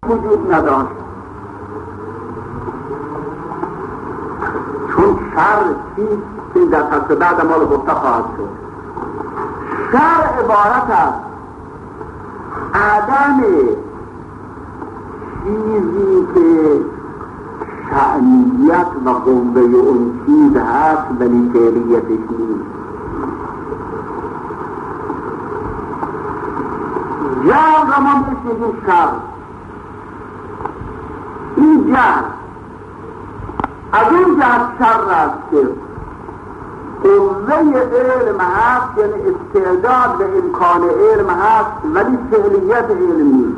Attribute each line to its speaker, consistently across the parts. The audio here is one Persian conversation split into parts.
Speaker 1: وجود نداشت، چون شر چیز که در فصل بعد ما رو گفته خواهد شد. شر عبارت است عدم چیزی که شأنیت و قوه اون چیز هست ولی فعلیتش نیست. جهل را ما بشنیدیم شر. این جهل از اون جهت شر است که قوه علم هست، یعنی استعداد به امکان علم هست ولی فعلیت علم نیست.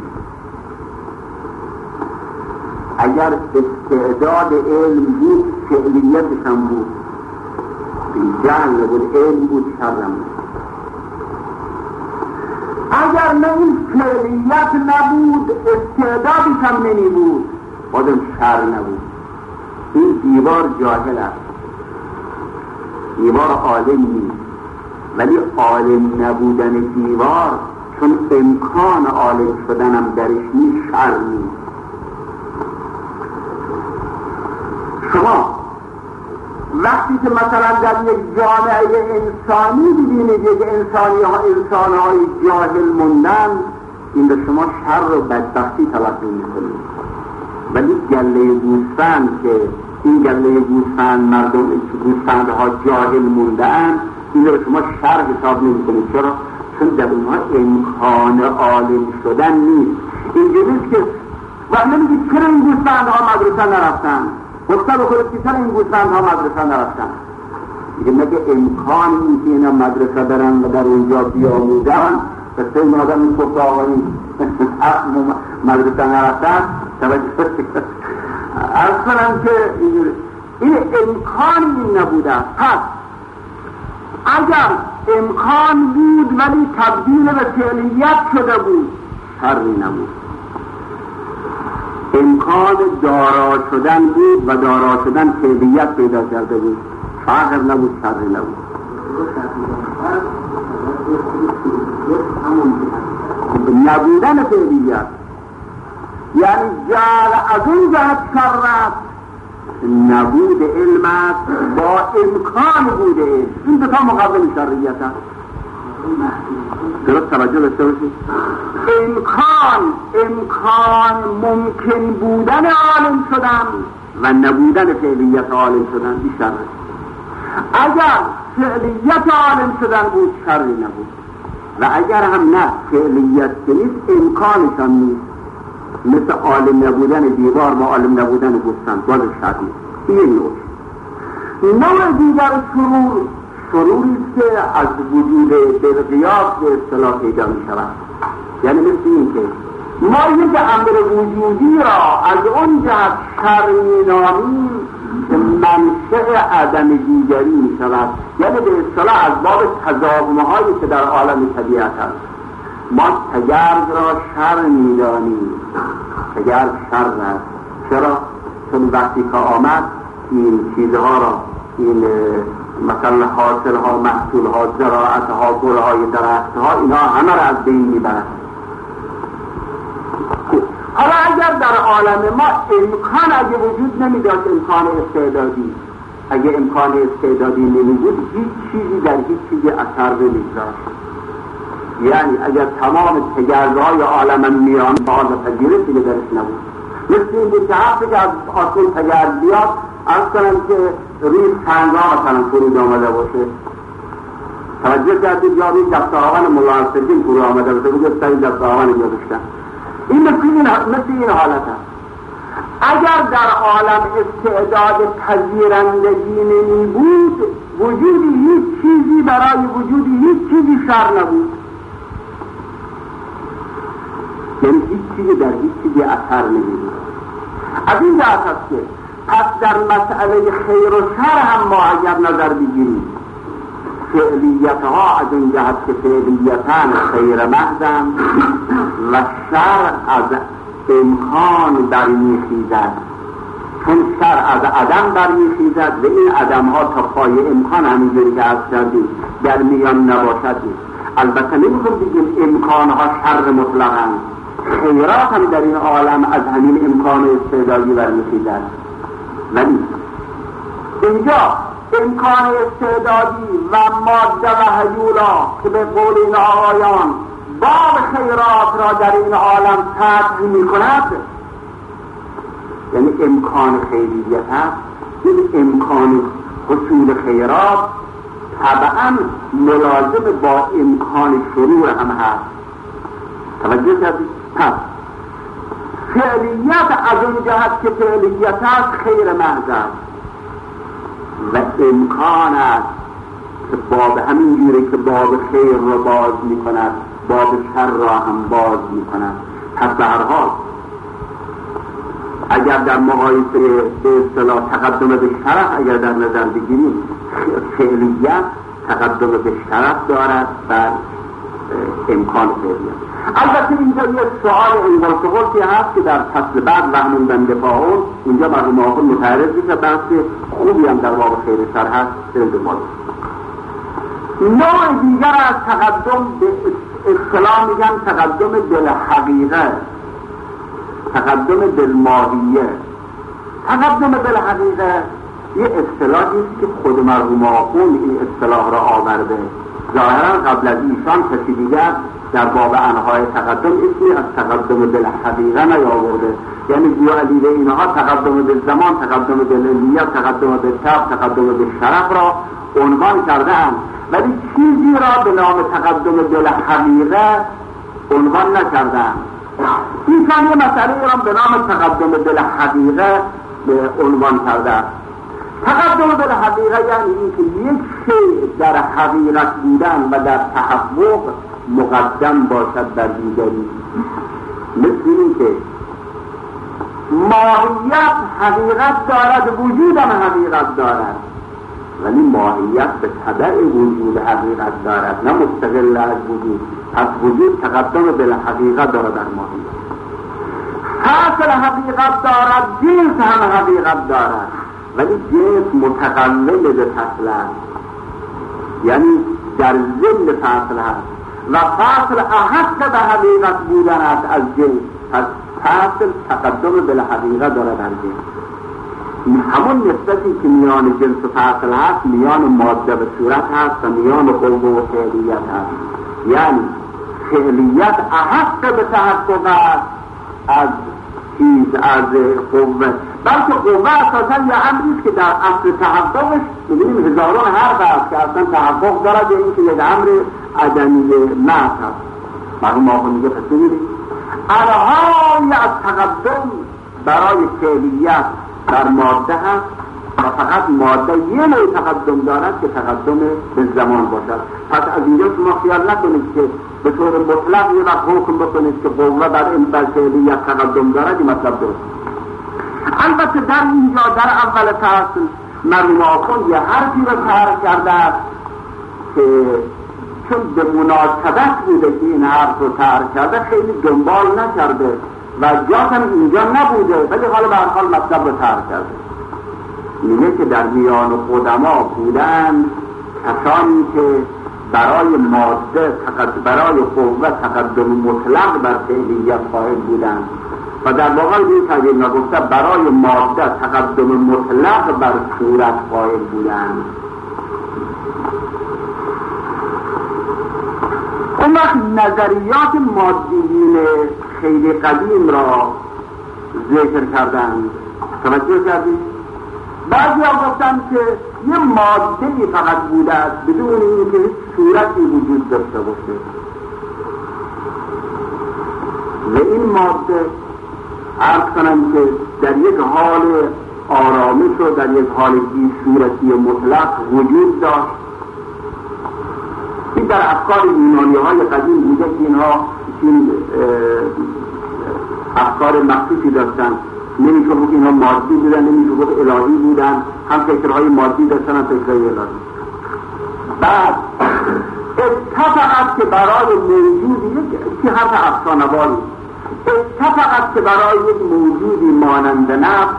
Speaker 1: اگر استعداد علم بود فعلیتش هم بود، این جهل بود، علم بود، شر هم بود. اگر نه این فعلیت نبود استعدادش هم نمی بود، بازم شر نبود. این دیوار جاهل است، دیوار عالم نیست، ولی عالم نبودن دیوار چون امکان عالم شدن هم درش نیست، شر نیست. شما وقتی که مثلا در یک جامعه انسانی ببینید یک انسانهای جاهل موندن، این به شما شر و بدبختی تلقی میکنید. ولی گله گوسفند که این گله گوسفند مردم گوسفندها جاهل موندن، این به شما شر حساب نمیکنید. چرا؟ چون در اونها امکان عالم شدن نیست. اینجوریست که وقت نمیگید چرا این گوسفندها مدرسه نرفتن، گفته بخورید که چرا این گوسفندها مدرسه نرفتن. میگه مگه امکان این که اینا مدرسه برن و در اونجا بیاموزن؟ پس این آدم این گفته آقایی مدرسه نرفتن اصلا که این امکانی نبوده. پس اگر امکان بود ولی تبدیل به فعلیت شده بود، شری نبود. امکان دارا شدن بود و دارا شدن فعلیت پیدا کرده بود، فقر نبود، شری نبود. نبودن فعلیت یعنی جعل از اون جهت شرط نبود علم است با امکان بود علم. این دو تا مقابل شریعت است. درست توجه داشته باشید. امکان ممکن بودن عالم شدن و نبودن فعلیت عالم شدن، این شر است. اگر فعلیت عالم شدن بود شری نبود، و اگر هم نه فعلیت که نیست امکانش هم نیست، مثل عالم نبودن دیوار با عالم نبودن گوسفند، باز شر نیست. این نوع دیگر شروریست که از وجود بالقیاس به اصطلاح پیدا می شود. یعنی مثل این که ما یک امر وجودی را از اون جهت شر می نامیم که منشأ عدم دیگری می شود. یعنی به اصطلاح از باب تضاهمه هایی که در عالم طبیعت هست، ما تگرگ را شر می دانیم. تگرگ شر است. چرا؟ چون وقتی که آمد این چیزها را، این مثلا حاصلها، محصولها، زراعتها، گلهای درختها، اینا همه را از بین میبرند. حالا اگر در عالم ما امکان اگه وجود نمیداشت، امکان استعدادی، اگه امکان استعدادی نمیبود، هیچ چیزی در هیچ چیزی اثر نمیگذاشت. یعنی اگر تمام تگرگهای عالم میان با آن تجیره دیگه درش نبود. مثل این بود که هفته که از آسمان تگرگ بیاد، از کنم که روی سنگا مثلا فرود آمده باشه. توجه کردید یا روی دست آوان ملاحظتین فرود آمده باشه، بگه سایی دست آوان اینجا بشتن. این مثل این حالت هست. اگر در عالم استعداد پذیرندگی نمی بود، وجودی هیچ چیزی برای وجودی هیچ چیزی شر نبود. یعنی هیچ چیزی در هیچ چیزی اثر نمی بود. از این جهت هست که پس در مسئله خیر و شر هم ما اگر نظر بگیریم، فعلیتها از این جهت که فعلیتان خیر محضن و شر از امکان برمیخیزد. چون شر از عدم برمیخیزد و این عدم ها تا پای امکان همینجوری که از کردیم در میان نباشد. البته نمیخوام بگیم امکان ها شر مطلقاً، خیرات هم در این عالم از همین امکان استعدادی برمیخیزد. ولی اینجا امکان استعدادی و ماده و هیولا که به قول این آقایان باب خیرات را در این عالم فتح می کند، یعنی امکان خیریت هست. این امکان حصول خیرات طبعا ملازم با امکان شرور هم هست. توجه کردید؟ پس فعلیت از اون جهت که فعلیت هست خیر محض است و امکان است که باب همین جوری که باب خیر را باز می کند باب شر را هم باز می کند. پس به هر حال اگر در مقایسه به اصطلاح تقدم به شرف اگر در نظر بگیریم، فعلیت تقدم به شرف دارد بر امکان فعلیت. البته اینجا یک سؤال انگلتغلتی هست که در فصل بعد وهمون دفاعون اینجا مرحوم آقا متعرض میشه، بحث خوبی هم در باب خیر شر هست. نوع دیگر از تقدم به اصطلاح میگن تقدم بالحقیقه، تقدم بالماهیه. تقدم بالحقیقه یه اصطلاحی است که خود مرحوم آقا این اصطلاح را آورده. ظاهرا قبل از ایشان کسی دیگر در باب انواع تقدم اسمی از تقدم بالحقیقه نیاورده. یعنی گویا دیده اینها تقدم بالزمان، تقدم بالعلیت، تقدم بالطبع، تقدم بالشرف را عنوان کرده‌اند، ولی چیزی را به نام تقدم بالحقیقه عنوان نکرده‌اند. ایشان یه مسئله را به نام تقدم بالحقیقه عنوان کرده. تقدم بالحقیقه یعنی اینکه یک شیء در حقیقت بودن و در تحقق مقدم باشد بر دیگری. مثل این که ماهیت حقیقت دارد، وجود هم حقیقت دارد، ولی ماهیت به تبع وجود حقیقت دارد، نه مستقل از وجود. پس وجود تقدم بالحقیقه دارد در ماهیت. حاصل حقیقت دارد، جنس هم حقیقت دارد، ولی جنس متقلل به فصل است، یعنی در ضمن فصل هست و فصل احق به حقیقت بودن است از جنس. پس فصل تقدم بالحقیقه دارد در جنس. این همون نسبتی که میان جنس و فصل هست میان ماده و صورت هست و میان قوه و فعلیت هست. یعنی فعلیت احق به تحقق است از چیز، از قوه، بلکه قوه اساسا یه امریست که در اصل تحققش می‌بینیم هزاران حرف هست که اصلا تحقق دارد، یا اینکه یک امر عدمی محض هست. مرحوم آقا میگه پس ببینید الهای از تقدم برای فعلیت در ماده هست و فقط ماده یه نوع تقدم دارد که تقدم به زمان باشد. پس از اینجا شما خیال نکنید که به طور مطلق یه وقت حکم بکنید که قوه بر این فعلیت تقدم دارد، این مطلب درست. البته در اینجا در اول فصل مرحوم آخوند یه حرفی رو طرح کرده است که چون به مناسبت بوده که این حرف رو طرح کرده خیلی دنبال نکرده و جاش هم اینجا نبوده، ولی حالا به هر حال مطلب رو طرح کرده. میگه که در میان قدما بودن کسانی که برای ماده برای قوه تقدم مطلق بر فعلیت قائل بودند و در واقع این تغییر نگفته برای ماده تقدم مطلق بر صورت قائل بودند. اون وقت نظریات مادیین خیلی قدیم را ذکر کردند. توجه کردید؟ بعضی ها گفتن که یه ماده‌ای فقط بوده است بدون اینکه صورتی وجود داشته باشه و این ماده عرض کنم که در یک حال آرامش و در یک حال بی صورتی مطلق وجود داشت. این در افکار یونانی‌های قدیم بوده که اینها این افکار مخصوصی داشتن. نمیشه بود اینها مادی بودن، نمیشه بود الهی بودن، هم فکرهای مادی داشتن هم فکرهای الهی. بعد اتفاقت که برای موجودی که حرف افسانه‌واری اتفاقت که برای یک موجودی مانند نفس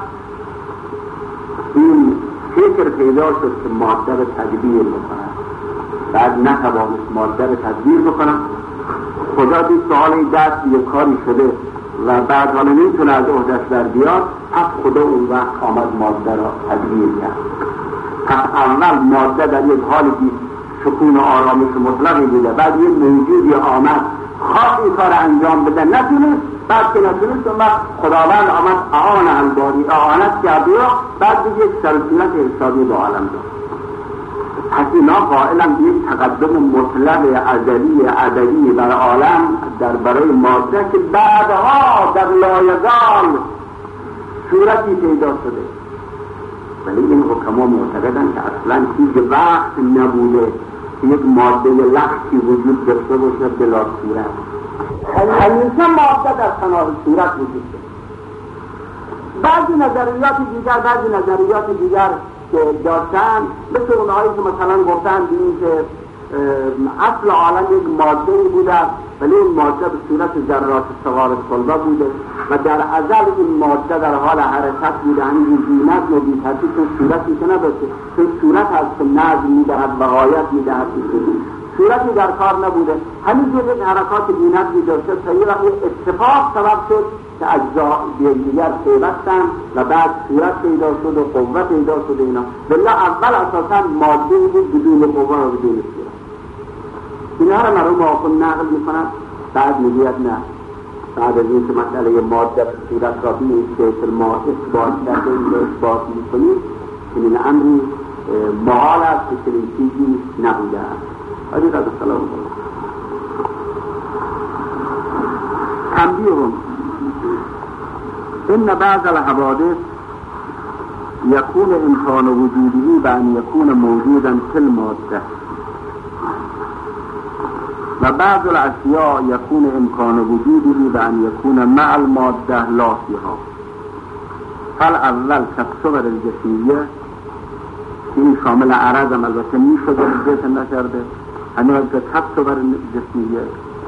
Speaker 1: این فکر پیدا شد که ماده رو تدبیر بکنن. بعد نتوانست ماده رو تدبیر بکنن خدا دید که حالا این دست یه کاری شده و بعد حالا نمیتونه از عهده‌اش در بیاد، پس خدا اون وقت آمد ماده را تدبیر کرد. پس اول ماده در یک حالی سکون و آرامش مطلقی بوده، بعد یک موجودی آمد خواست این کار انجام بده، نتونست، بعد که نتونست اون وقت خداوند آمد اعانت کرد و بعد به یک سلسلت حسابی به عالم داد. پس اینا قائلن به یک تقدم مطلق ازلی ابدی بر عالم در برای ماده که بعدها در لایزال صورتی پیدا شده. ولی این حکما معتقدن که اصلا هیچ وقت نبوده که یک ماده لختی وجود داشته باشه بلا صورت. همیشه ماده در پناه صورت وجود داشته. بعضی نظریات دیگر که داشتن مثل اونهایی که مثلا گفتن بینیم که اصل عالم یک ماده بوده، ولی این ماده به صورت ذرات صغار صلبه بوده و در ازل این ماده در حال حرکت بوده، همین زینت و بی‌ترتیب صورتی که نداشته، چون صورت هست که نظم میدهد و غایت میدهد، صورتی در کار نبوده، همینجور یک حرکات بی‌نظمی داشته تا یه وقت اتفاق سبب شد که اجزا دیگر پیوستن و بعد صورت پیدا شد و قوت پیدا شد. اینا بلا اول اساسا ماده بود بدون قوه و بدون صورت. اینا رو مرحوم آخوند نقل میکنن، بعد میگوید نه، بعد از این که مسئله ماده و صورت را بینید که ما اثبات کرده این رو اثبات میکنید که این امری محال است که این چیزی نبوده است. عزیز السلام تنبیه‌هم إن بعض الحوادث يكون إمكان وجوده بأن يكون موجودا في المادة، وبعض الأشياء يكون إمكان وجوده بأن يكون مع المادة لا فيها. فالأول كالصور الجسمية این شامل عرض هم البته میشده ذکر نکرده، همین که كالصور الجسمية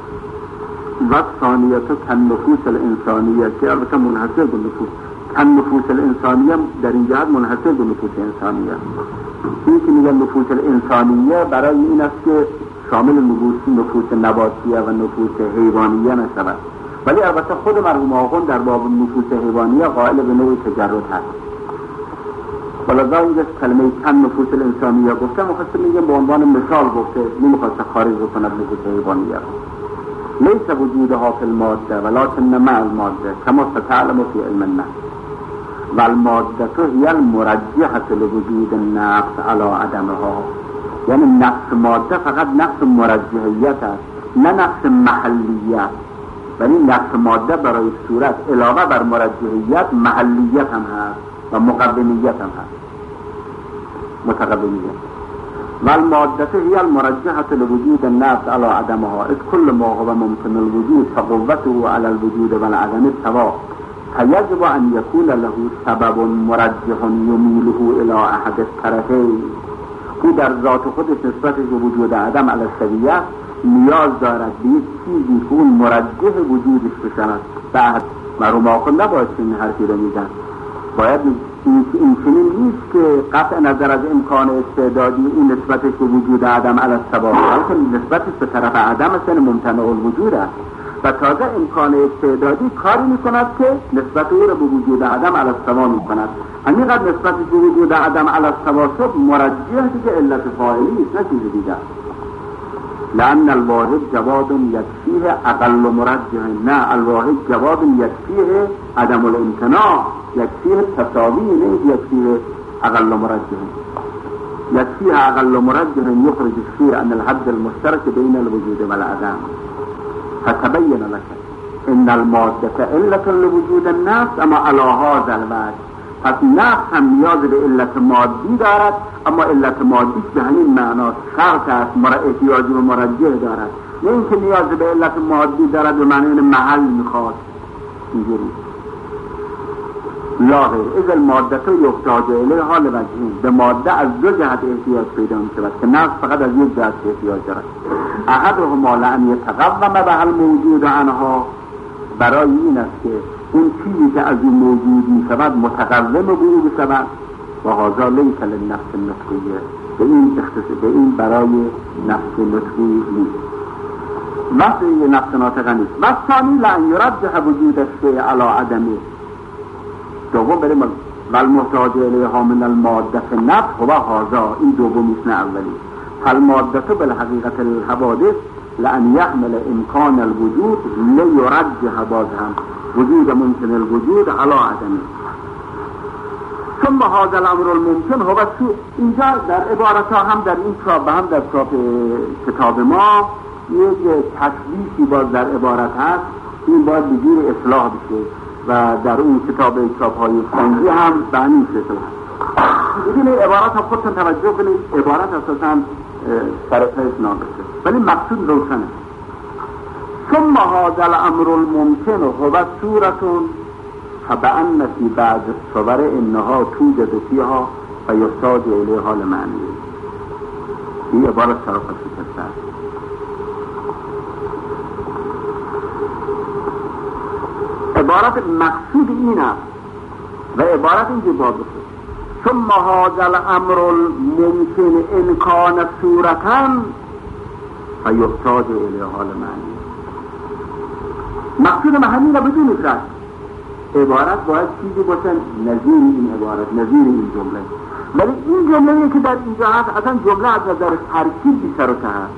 Speaker 1: و ثانیت كالنفوس الانسانیه که البته منحصر به نفوس النفوس الانسانیه در این جهت منحصر به نفوس انسانیه. این که میگن نفوس الانسانیه برای این است که شامل نفوس نباتیه و نفوس حیوانیه نشود، ولی البته خود مرحوم آخوند در باب نفوس حیوانیه قائل به نوع تجرد هست. ولذا اینجا کلمه نفوس الانسانیه گفته مخصوص میگه به عنوان مثال گفته، نمیخواسته خارج بکند نفوس حیوانیه. ليس وجودها في المادة ولكن مع المادة كما ستعلم في علم النفس، والمادة هي المرجحة لوجود النفس على عدمها. یعنی نفس ماده فقط نفس مرجحیت است، نه نفس محلیت، ولی نفس ماده برای صورت علاوه بر مرجحیت محلیت هم هست و مقدمیت هم هست، متقدمیت. والمادة هي المرجحة لوجود النفس على عدمها، إذ كل ما هو ممكن الوجود فقوته على الوجود والعدم سواء، فيجب أن يكون له سبب مرجح يميله إلى أحد الطرفين. او در ذات خودش نسبت به وجود عدم علی السویه نیاز دارد به یک چیزی که اون مرجح وجودش بشود. بعد مرحوم آخوند نباید این حرفی رو میزن، باید این چنین نیست که قطع نظر از امکان استعدادی این نسبتش به وجود عدم علی السوا، بلکه نسبتش به طرف عدم است، ممتنع الوجود است و تازه امکان استعدادی کاری میکند که نسبت او را به وجود عدم علی السوا میکند. همینقدر نسبتش به وجود عدم علی السوا شد مرجح که علت فاعلی است، نه چیز دیگر. لأن الواحد جواد یکفیه اقل مرجح، نه الواحد جواد یکفیه عدم الامتناع، یکفیه تساوی، نه یکفیه اقل مرجح. یکفیه اقل مرجح یخرج الشیء عن الحد المشترك بین الوجود والعدم. فتبین لك ان المادة علة لوجود النفس اما على هذا الوجه. پس نفس هم نیاز به علت مادی دارد، اما علت مادی به همین معنا شرط است، احتیاجی به مرجح دارد، نه اینکه نیاز به علت مادی دارد به معنی محل میخواد اینجوری. لا غیر، اذا المادة یحتاج الیها لوجهین، به ماده از دو جهت احتیاج پیدا میشود که نفس فقط از یک جهت احتیاج دارد. احدهما لأن یتقوم بها الموجود عنها، برای این است که اون چیزی که از این موجود می شود متقوم به او بشود. و هذا لیس للنفس النطقیه، به این برای نفس نطقی نیست. وقتی نفس ناطقه نیست. و ثانی لن یرجح وجود الشیء علی عدمه. دوم بریم والمحتاج الیها من الماده نفس هو هذا، این دومیست نه اولی. فالماده بالحقیقت الحوادث لأن يحمل امکان الوجود لیرجح باز هم وجود ممکن الوجود علی عدمه. ثم هذا الامر الممکن هو اینجا در عبارت ها هم در این چاپ هم در چاپ کتاب ما یک تشویشی باز در عبارت هست، این باید بگیر اصلاح بشه و در اون کتاب چاپ های سنگی هم به همین شکل هست. ببینید عبارت ها خودتون توجه کنید، عبارت اساسا سرپیش ناقصه ولی مقصود روشنه. ثم هذا الامر الممکن هو صورتون فبأن في بعض الصور انها توجد فيها فيحتاج اليها لمعنی. این عبارت صرافت شکسته است. عبارت مقصود این است و عبارت اینجا باز بشه ثم هذا الامر الممکن ان کان صورتا فیحتاج الیها لمعنی. مقصود همین را بدونید رد عبارت باید چیزی باشه نظیر این عبارت، نظیر این جمله. ولی این جمله‌ای که در اینجا هست اصلا جمله از نظر ترکیب بی سر و ته هست.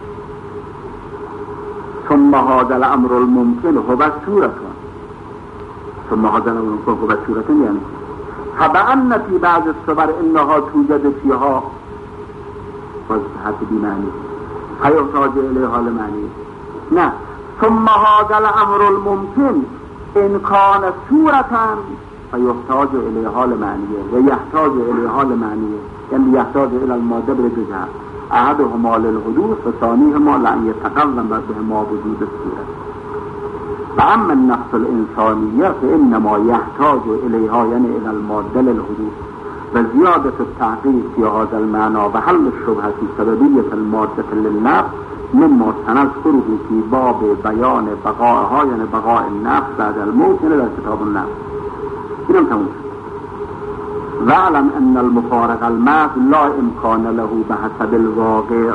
Speaker 1: ثم هذا الامر الممکن هو صورتا، ثم هذا الامر الممکن هو صورتا یعنی فبأن في بعض الصور انها توجد فيها وضحت بمعنی فيحتاج الیها لمعنی. نه، ثم هذا الامر الممکن ان کان صورتا فيحتاج الیها لمعنیه و یحتاج الیها لمعنیه، یعنی یحتاج الی الماده بالجزء احدهما للحدوث و ثانیهما لأن يتقوم بهما وجود الصورة. و اما النفس الانسانیه فانما یحتاج الیها یعنی الی الماده للحدوث و زیادت التحقیق فی هذا المعنى و حل الشبهه سببیت الماده للنفس مما سنذكره في باب بیان بقائها یعنی بقاء النفس بعد الموت یعنی در کتاب النفس. اینم تموم شد. واعلم ان المفارق المحض لا امکان له بحسب الواقع.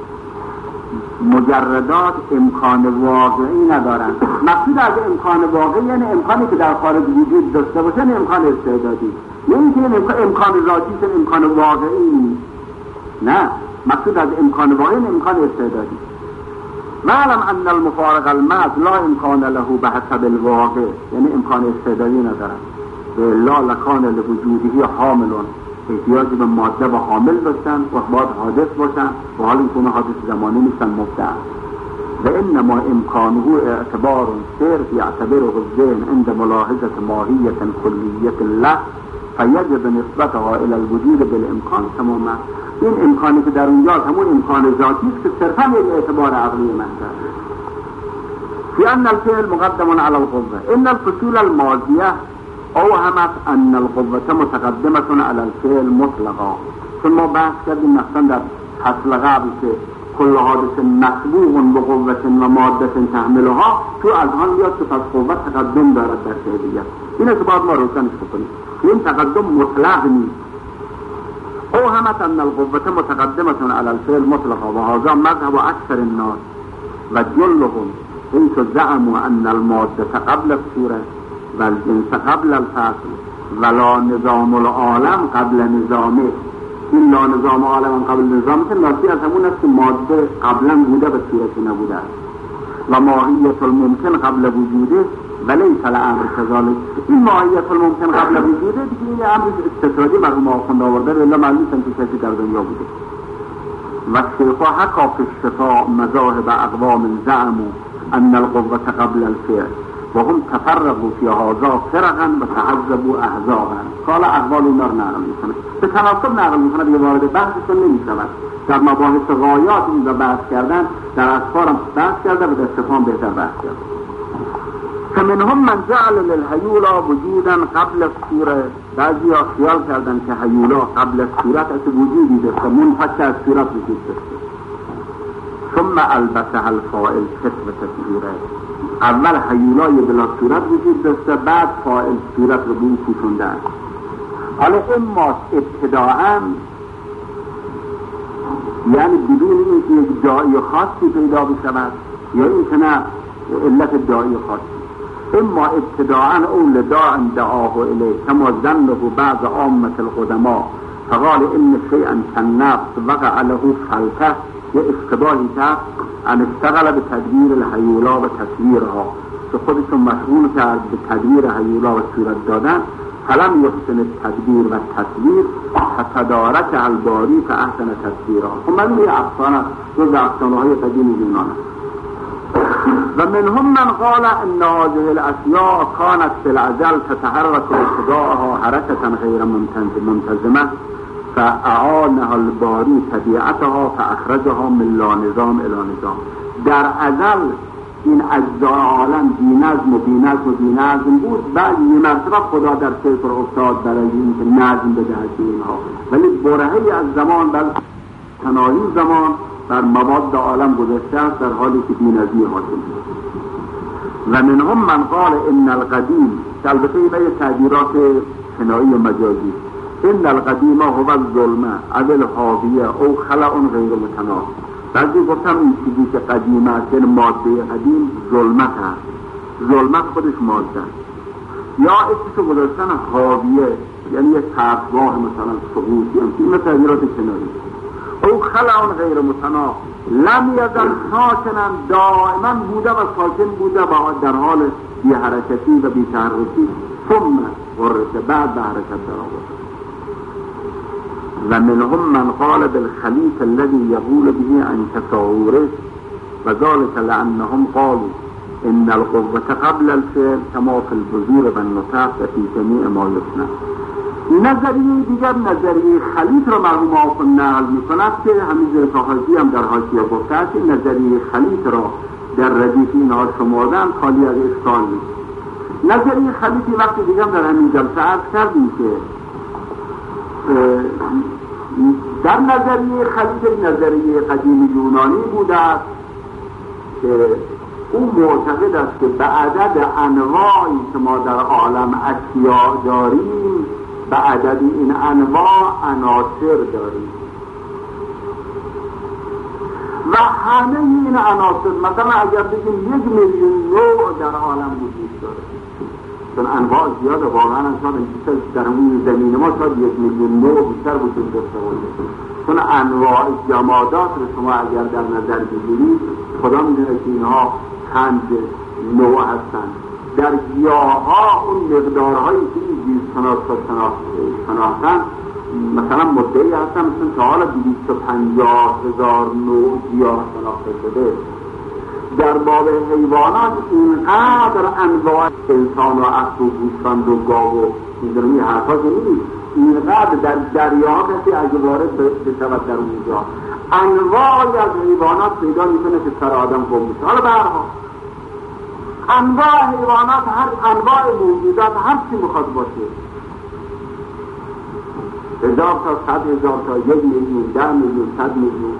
Speaker 1: مجردات امکان واقعی ندارن. مقصود از امکان واقعی یعنی امکانی که در خارج وجود داشته باشه، نه امکان استعدادی، نه اینکه امکان ذاتی است، امکان واقعی نیست. نه، مقصود از امکان واقعی یعنی امکان استعدادی. واعلم ان المفارق المحض لا امکان له بحسب الواقع یعنی امکان استعدادی ندارن. لا لکان لوجودی حاملون، احتیاج به ماده و حامل داشتن و باید حادث باشن و حال این کنه حادث زمانی نیستن، مبدع. و انما امکانه اعتبار صرف یعتبره الذهن عند ملاحظه ماهیت کلیت له فیجب نسبتها الى الوجود بالامکان تماما. این امکانی که در اونجا همون امکان ذاتی است که صرفا یک اعتبار عقلی محض. فی ان الفعل مقدم علی القوه ان الفصول الماضیه اوهمت ان القوة متقدمة على الفعل مطلقا. چون ما بحث کردیم مثلا در فصل قبل که کل حادث مسبوق بقوة و ماده تحملها، تو از آن میاد که پس قوة تقدم دارد در فعلیت. اینه که باید ما روشنش بکنیم. این تقدم مطلق نیست. اوهمت ان القوة متقدمة على الفعل مطلقا و هذا مذهب اکثر الناس و جلهم حيث زعموا ان الماده قبل الصورة و الجنس قبل الفصل ولا نظام العالم قبل نظامه. این لا نظام عالم قبل نظامه ناشی از همون است که ماده قبلا بوده و صورتی نبوده و ماهیت الممکن قبل وجوده ولیس الامر كذلك. این ماهیت الممکن قبل وجوده دیگه این امر استطرادی مرحوم آخوند آورده و الا معلوم که کسی در دنیا بوده. و شیخا حکا فی الشفاء مذاهب اقوام زعموا ان القوة قبل الفعل و هم تفرقوا فی هذا فرقا و تعذبوا احزابا. قال اقوال اینا رو نقل میکنه، به تناسب نقل میکنه، دیگه وارد بحثشون نمیشود. در مباحث غایات اینجا بحث کردن، در اسفار هم بحث کرده و در استفهام بهتر بحث کرده. فمنهم من جعل للهیولا وجودا قبل الصوره. بعضی ها خیال کردن که هیولا قبل صورت از وجودی داشته، منفک از صورت وجود داشته. ثم البسها الفاعل کسب تصویره. اول هیولای بلا صورت وجود داشته، بعد فاعل صورت رو به اون پوشوندن. حالا اما ابتداءً یعنی بدون اینکه یک جایی خاصی پیدا بشود یا این که نه علت داعی خاصی. اما ابتداعا او لداع دعاه الیه کما ظنه بعض عامة القدماء فقال ان شیئا كالنفس وقع له فلته، یه اشتباهی کرد ان اشتغل به تدبیر الهیولا و تصویرها، که خودشون مشغول کرد به تدبیر هیولا و صورت دادن. فلم یحسن التدبیر و تصویر فتدارک الباری فاحسن تصویرها. خب من یه افسانه جز افسانه‌های قدیم یونان است. و منهم من قال ان هذه الاشیاء كانت في الازل تتحرك بصداعها حركة غیر منتظمه فاعانها الباری طبیعتها فاخرجها من لا نظام الى نظام. در ازل این اجزای عالم بی نظم بود، بعد یه مرتبه خدا در فکر افتاد برای این که نظم بدهد اینها، ولی برهه‌ای از زمان بر تناهی زمان بر مواد عالم گذشته است در حالی که بی‌نظمی حاصل است. و منهم من قال ان القدیم، البته این تعبیرات کنایی و مجازی، ان القدیم هو الظلمه او الحاویه او خلع غیر متناهی. بعضی گفتم این چیزی که قدیم است، یعنی ماده قدیم ظلمت هست، ظلمت خودش ماده است، یا اسمشو گذاشتن حاویه یعنی یک طرفگاه مثلا سقوطی، این تعبیرات کنایی. او خلع غیر متناهی لم یزل ساکنا، دائما بوده و ساکن بوده و در حال بی حرکتی و بی تحرکی، ثم ورث بعد به حرکت در آورد. و منهم من قال بالخلیط الذي يقول به عن تصاوره و ذلك لانهم قالوا ان القوة قبل الفعل كما في البذور و النطق و في جمیع ما یصنع. نظریه دیگر نظریه خلیط را مرحوم آقا نقل می‌کند که همین زرکاهازی هم در حاشیه گفته است که نظریه خلیط را در ردیف اینها شمردن خالی از اشکال نیست. نظریه خلیطی وقتی دیگر در همین جلسه عرض کردیم که در نظریه خلیط نظریه قدیم یونانی بوده است که او معتقد است که به عدد انواعی که ما در عالم اشیاء داریم، به عدد این انواع عناصر داریم و همه این عناصر، مثلا اگر بگیم 1 میلیون نوع در عالم وجود داره، چون انواع زیاده، واقعا انسان در همون زمین ما شاید 1 میلیون نوع بیشتر وجود داشته باشه، چون انواع جمادات رو شما اگر در نظر بگیرید خدا میدونه که اینها چند نوع هستند. در گیاها اون مقدارهایی که این شناختن مثلا مدعی هستن مثلا تا حالا 250,000 نوع گیاه شناخته شده. در باب حیوانات اینقدر انواع انسان و اسب و گوسفند و گاو و این حرفا نیست، اینقدر در دریاها کسی اگه وارد بشود در اونجا انواعی از حیوانات پیدا میکنه که سر آدم گم میشه. حالا به هر حال انواع حیوانات، هر انواع موجودات هر چی میخواد باشه، 1000 تا 100,000 تا 1 میلیون 10 میلیون 100 میلیون،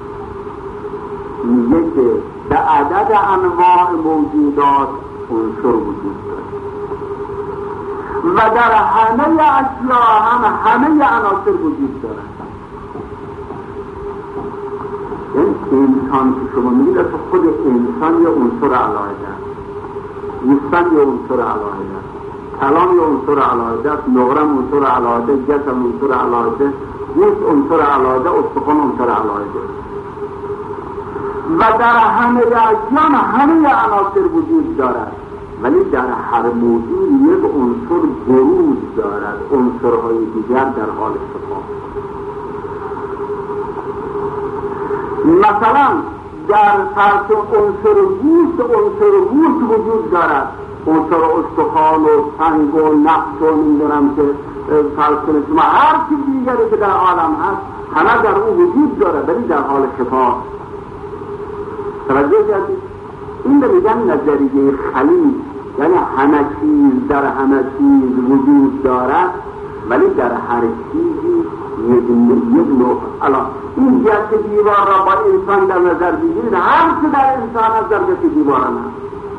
Speaker 1: میگه که به عدد انواع موجودات عنصر وجود داره و در همه اشیاء هم همه عناصر وجود داره. این انسان که شما میگید از خود انسان یا عنصر علاهده است، گوسفند یا عنصر علاهده است، کلام یا عنصر علاهده است، نقرم عنصر علاهده، جسم عنصر علاهده، گوشت عنصر علاهده، استخوان عنصر علاهده و در همه اشیاء همه عناصر وجود دارد، ولی در هر موضوع یک عنصر بروز دارد، عنصرهای دیگر در حال شفا. مثلا در فرض عنصر گوشت وجود دارد، عنصر استخوان و سنگ و نفت و نمیدونم که فرض کنید شما هر چیز دیگری که در عالم هست همه در او وجود دارد، ولی در حال شفا. توجه کردید؟ این رو میگن نظریه خلیط، یعنی همه چیز در همه چیز وجود دارد ولی در هر چیزی یک نوع. الان این جهت دیوار را با انسان در نظر بگیرید، هر چه در انسان هست در جهت دیوار هست،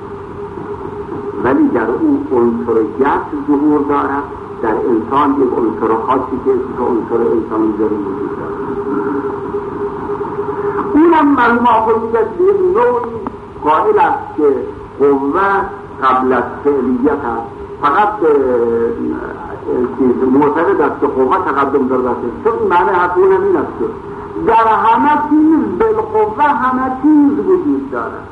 Speaker 1: ولی در اون عنصر جهت ظهور دارد. در انسان یک عنصر خاصی که عنصر انسانی وجود دارد، اونم مرحوم آقا میگه یک نوعی قائل است که قوه قبل از فعلیت است، فقط معتقد است که قوه تقدم دارد است. چون معنی حقیقی این است که در همه چیز بالقوه همه چیز وجود دارد،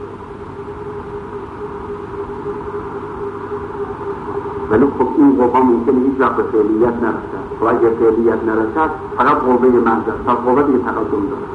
Speaker 1: ولی خب این قوه ممکنه هیچ وقت به فعلیت نرسد و اگر فعلیت نرسد فقط قوه محض است، تا قوه دیگه تقدم دارد.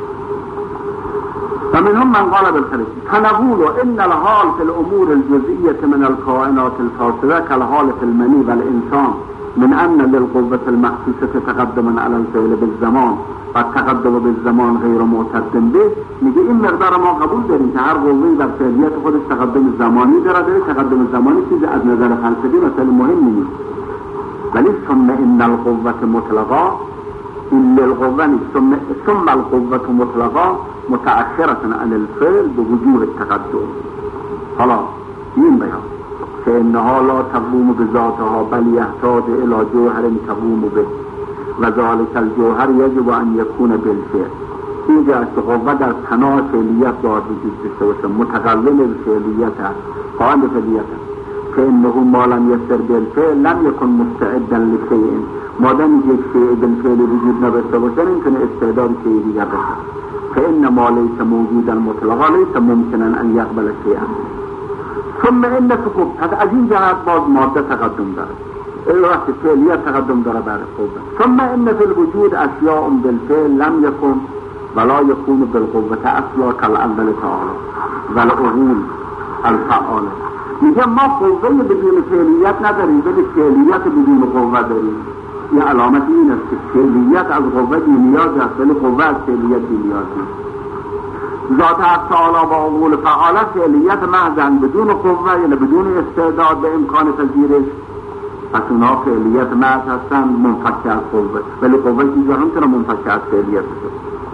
Speaker 1: ومنهم من قال بالخلق فنقول ان الحال في الامور الجزئيه من الكائنات الفاسده كالحال في المني والانسان من ان للقوه المخصوصه تقدما على الفعل بالزمان و تقدم بالزمان غیر معتد به. میگه این مقدار ما قبول داریم که هر قوه‌ای در فعلیت خودش تقدم زمانی داره، تقدم زمانی چیز از نظر فلسفی مثلا مهم نیست، ولی ثم ان القوه مطلقا این للقوه نیست، ثم القوه مطلقا متأخرة عن الفعل بوجوه التقدم. حالا این بیان فإنها لا تقوم بذاتها بل يحتاج إلى جوهر تقوم به و ذلك الجوهر يجب أن يكون بالفعل. اینجا است که قوه در تناع فعلیت باید وجود داشته باشه، متقلل الفعلیت است، قائم به فعلیت است. فإنه ما لم يصير بالفعل لم يكن مستعدا لشيء. مادام یک شیء بالفعل وجود نداشته باشه نمیتونه استعداد شیء دیگر باشه. فإن ما ليس موجودا مطلقا ليس ممكنا أن يقبل شيئا. ثم إن فقط از این جهت باز ماده تقدم داره، وقت فعلیت تقدم داره بر قوه. ثم إن في الوجود أشياء بالفعل لم يكن ولا يكون بالقوة أصلا كالأول تعالى والعقول الفعالة. میگه ما قوه بدون فعلیت نداریم، ولی فعلیت بدون قوه داریم. این علامت این است که فعلیت از قوه بی‌نیاز است، ولی قوه از فعلیت بی‌نیاز نیست. ذات تعالی و عقول فعاله فعلیت محضن بدون قوه، یعنی بدون استعداد به امکان پذیرش، پس اونها فعلیت محض هستن منفک از قوه، ولی قوه چیزی همچنان منفک از فعلیت است.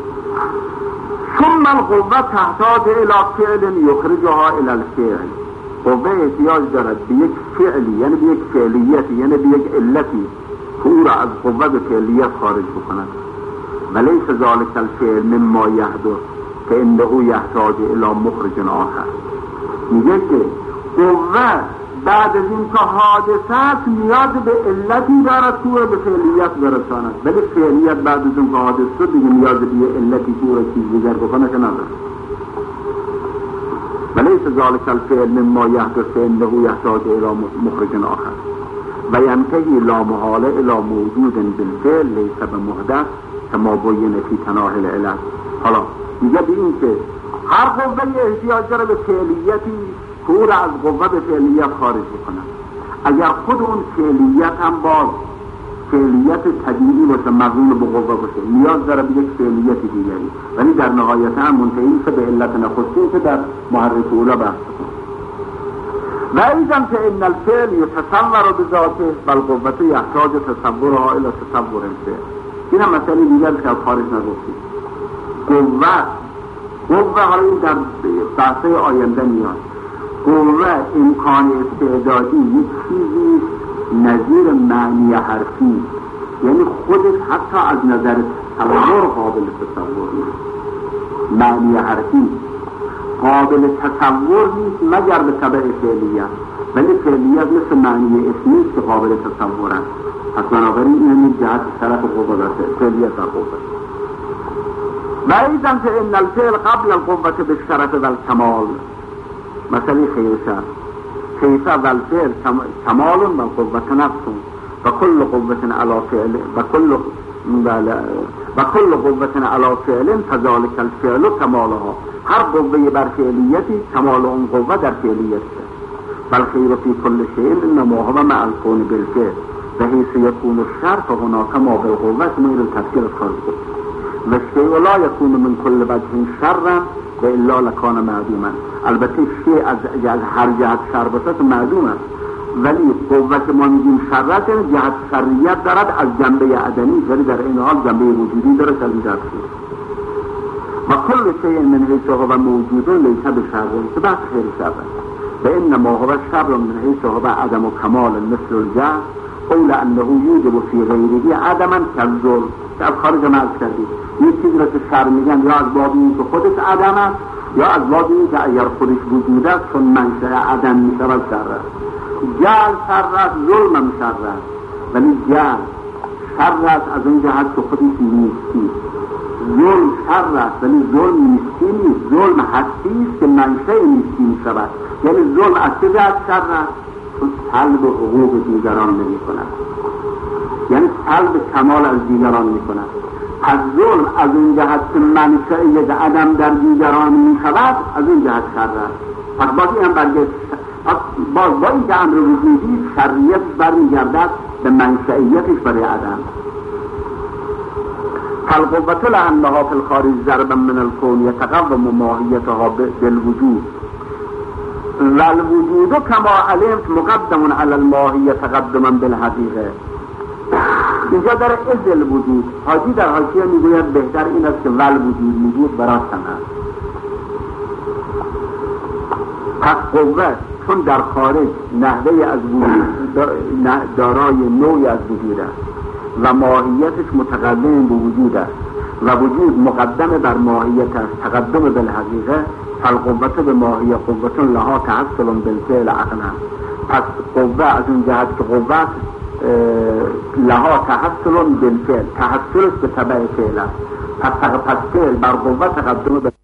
Speaker 1: ثم القوه تحتاج الى فعل یخرجها الى الفعل. قوه احتیاج دارد به یک فعلی، یعنی به یک فعلیتی، یعنی به یک علتی که او را از قوه به فعلیت خارج بکند. ولیس ذلك الفعل مما یحدث که انه یحتاج الى مخرج آخر. میگه که قوه بعد از این که حادثات نیاز به علتی دارد که او را به فعلیت برساند، ولی فعلیت بعد از این که حادث شد دیگه نیاز به علتی که او را چیز دیگر بکنه که ندارد. ولیس ذلك الفعل مما یحدث که انه یحتاج الى مخرج آخر و ینتهی لا محاله الى موجود بالفعل لیس بمحدث کما بین فی تناهی العلت. حالا میگه به این که هر قوه احتیاج داره به فعلیتی که او را از قوه به فعلیت خارج بکنه. اگر خود اون فعلیت هم باز فعلیت طبیعی باشه، مقرون به قوه باشه، نیاز داره به یک فعلیت دیگری، ولی در نهایت هم منتهی میشه به علت نخستی که در محرک اولا بحث کنه. و ایضا که ان الفعل یتصور بذاته بل قوت یحتاج تصورها الى تصور الفعل. این هم مسئله دیگر که از خارج نگفتیم. قوه حالا این در بحثه آینده میاد. قوه امکان استعدادی یک چیزی نظیر معنی حرفی، یعنی خودش حتی از نظر تصور قابل تصور نیست. معنی حرفی قابل تصور نیست مگر به تبع فعلیت، ولی فعلیت مثل معنی اسمی که قابل تصور است. پس بنابراین این یک جهت طرف قوه داشته، فعلیت در قوه. و ایضا که ان الفعل قبل القوه بالشرف والکمال. مثلا خیفه والفعل کمال و قوه نفس و کل قوه علی فعل و کل قوه علی فعل فذلك الفعل کمالها. هر قوه بر فعلیتی کمال اون قوه در فعلیت است. بل خیر فی کل شیء انما هو مع الكون بالفعل و حیث یکون الشر فهناک ما بالقوه من التفسیر خارج و الشیء لا یکون من کل وجه شرا و الا لکان معدوما. البته شیء از هر جهت شر باشه که معدوم است، ولی قوه که ما میگیم شرط جهت شریعت دارد از جنبه عدمی، ولی در این حال جنبه وجودی داره که این جهت و کل شیء من حیث هو موجود لیس بشر که بحث خیر شر و انما هو شر من حیث هو عدم و کمال مثل الجهل قول انه یوجب فی غیره عدما کالظلم که از خارج مرز کردید. یک چیز را که شر میگن یا از باب این که خودش عدم است یا از باب این که اگر خودش وجود است چون منشأ عدم میشود شر است. جهل شر است، ظلم هم شر است، ولی جهل شر است از اون جهت که خودش نیستی. ظلم شر است ولی ظلم نیستی نیست، ظلم هستی است که منشأ نیستی میشود. یعنی ظلم از چه جهت شر است؟ چون سلب حقوق دیگران نمی کند، یعنی سلب کمال از دیگران می کند. از ظلم از اون جهت که منشأ یک عدم در دیگران می شود از اون جهت شر است. پس باقی هم باز با این که امر وجودی شریعت برمیگردد به منشئیتش برای عدم. فالقوة لأنها في الخارج ضربا من الكون يتقوم ماهیتها بالوجود والوجود كما علمت مقدم على الماهیة تقدما بالحقیقه. اینجا در ازل وجود حاجی در حاشیه میگوید بهتر این است که وجود براستن است. پس قوت چون در خارج نحوه از وجود دارای نوعی از وجود است و ماهیتش متقدم به وجود است و وجود مقدم بر ماهیت است تقدم بالحقیقه، فالقوت به ماهیه قوت لها تحصل بالفعل عقلا. پس قوه از اون جهت که قوت لها تحصل بالفعل، تحصلش به تبع فعل است. پس فعل بر قوه تقدم به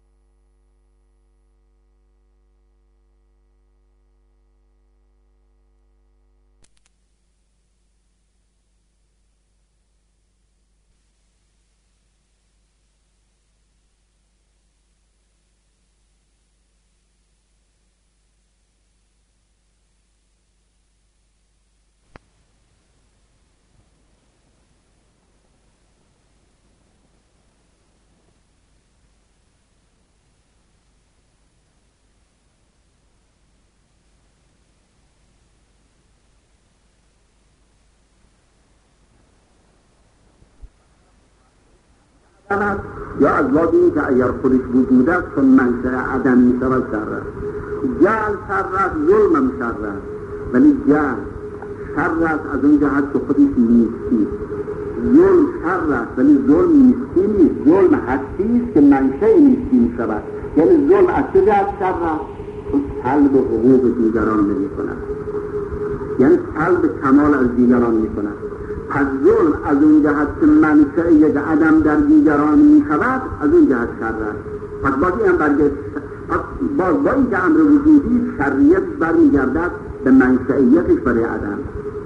Speaker 1: یا از باب این که اگر خودش وجود است چون منشأ عدم می شود شر است. جهل شر است، ظلم هم شر است، ولی جهل شر است از اون جهت که خودش نیستی. ظلم شر است ولی ظلم نیستی نیست، ظلم هستی است که منشأ نیستی می شود. یعنی ظلم از چه جهت شر است؟ چون سلب حقوق دیگران نمی کند، یعنی سلب کمال از دیگران می کند. پس ظلم از اون جهت که منشأ یک عدم در دیگران می شود از اون جهت شر است. پس باقی هم باز با این که امر وجودی شریعت برمیگردد به منشئیتش برای عدم.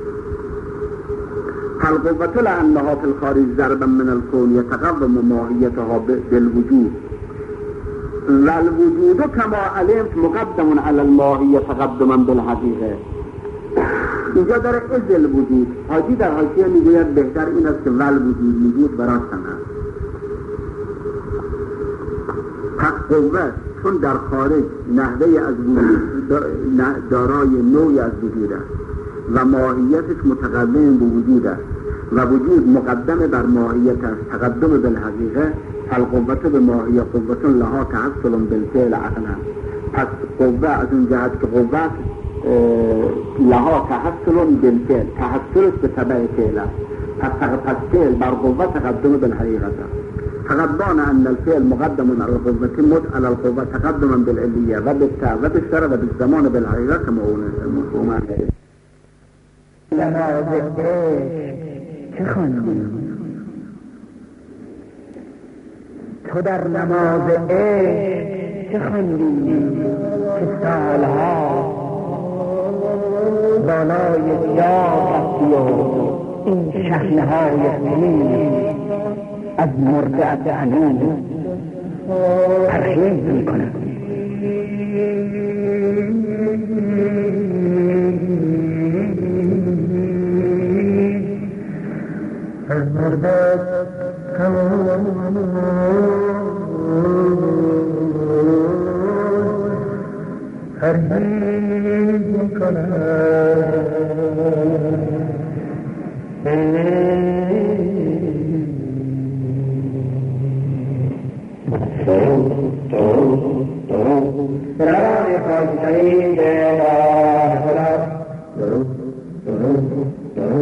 Speaker 1: فالقوة لأنها في الخارج ضربا من الكون يتقوم ماهیتها بالوجود والوجود كما علمت مقدم على الماهیة تقدما بالحقیقه. اینجا در ازل وجود حاجی در حاشیه میگوید بهتر این است که وجود براستن است. پس قوت چون در خارج نحوه از وجود دارای نوعی از وجود است و ماهیتش متقدم به وجود است و وجود مقدم بر ماهیت است تقدم بالحقیقه، فالقوت به ماهیه قوت لها تحصل بالفعل عقلا. پس قوه از اون جهت که قوت لها تحصل بالفعل، تحصلش به تبع فعل است. پس فعل بر قوه تقدم بالحقیقه است. تقدم ان الفعل مقدم على القوه على القوه تقدما بالعليه و بالشرع و بالزمان بالحقیقه كما مفهوم
Speaker 2: نماز چه خوندی؟ تو در نماز چه خوندی که سالها بالای جا رفتی و این شحنه‌های خونین از مرضعت عنون ترخیص میکنه. از مرضعت ترخیص میکنه. برای خواهی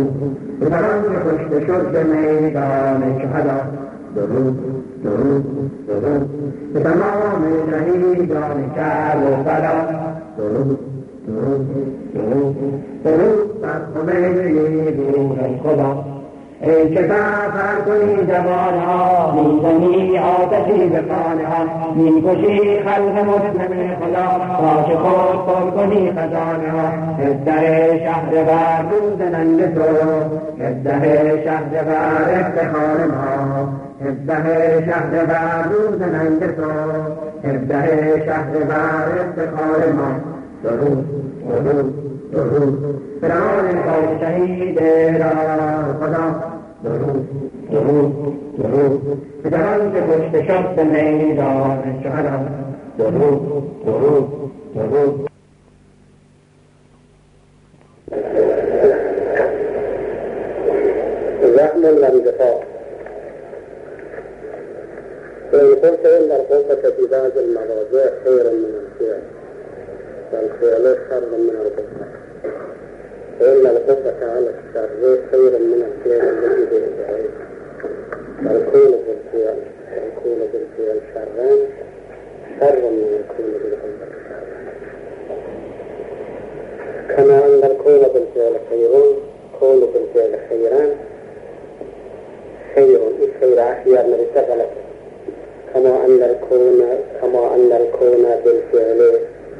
Speaker 2: شد به میدان شهدا. درود درود درود به تمام شهیدان کربلا. درود درود درود درود بر خمینی روح خدا. ای که سفر کنی زبانها، میزنی آتشی به خانهها، میکشی خلق مسلم خدا، تا که خود پر کنی خزانهها. در شهر روز ننگ تو، در شهر افتخار ما، در شهر روز ننگ تو، در شهر افتخار ما. درود درود درود بران قوم شهید را خدا. درود درود درود به جوان که کشته شد به میدان شهدا. درود درود درود.
Speaker 3: زحم الانتفاع وإن قلت إن القوة في بعض المواضيع خير من الفعل والفعل شر من القوة، وإن القوة على الشر خير من الفعل الذي بالفعل، والكون بالفعل شرا شر من الكون بالقوة شرا. كما أن الكون بالفعل خير، كون بالفعل خيران خير خير أحياء من اشتغلت. كما أن الكون بالفعل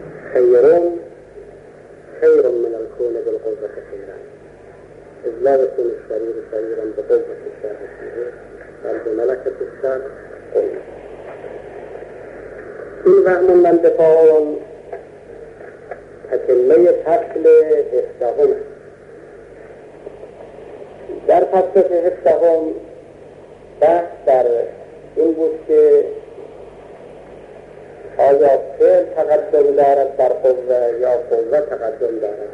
Speaker 3: خير من الكون بالقوة خيرا، إذ لا يكون الشرير شريرا بقوة الشر شرير، بل بملكة الشر قوة. این وهم من دفاعون تکمه فصل هفدهم. در فصل هفدهم بحث در این بود که آیا فعل تقدم دارد بر قوه یا قوه تقدم دارد.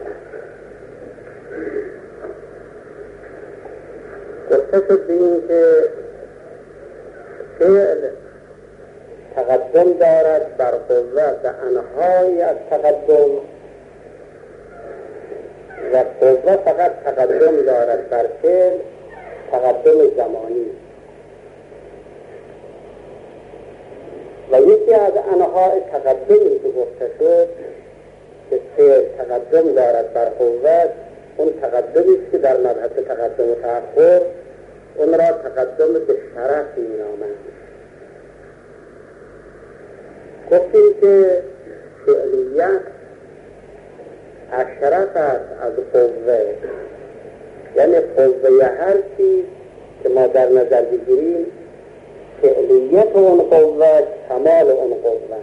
Speaker 3: گفته شد به این که فعل تقدم دارد بر قوه به انهای از تقدم و قوه فقط تقدم دارد بر فعل تقدم زمانی. و یکی از انهای تقدمی که گفته شد که فعل تقدم دارد بر قوه، اون تقدمی که در مبحث تقدم و تأخر اون را تقدم به شرف می‌نامند. گفتیم که فعلیت اشرف است از قوه، یعنی قوه هر چیز که ما در نظر بگیریم فعلیت اون قوه کمال اون قوه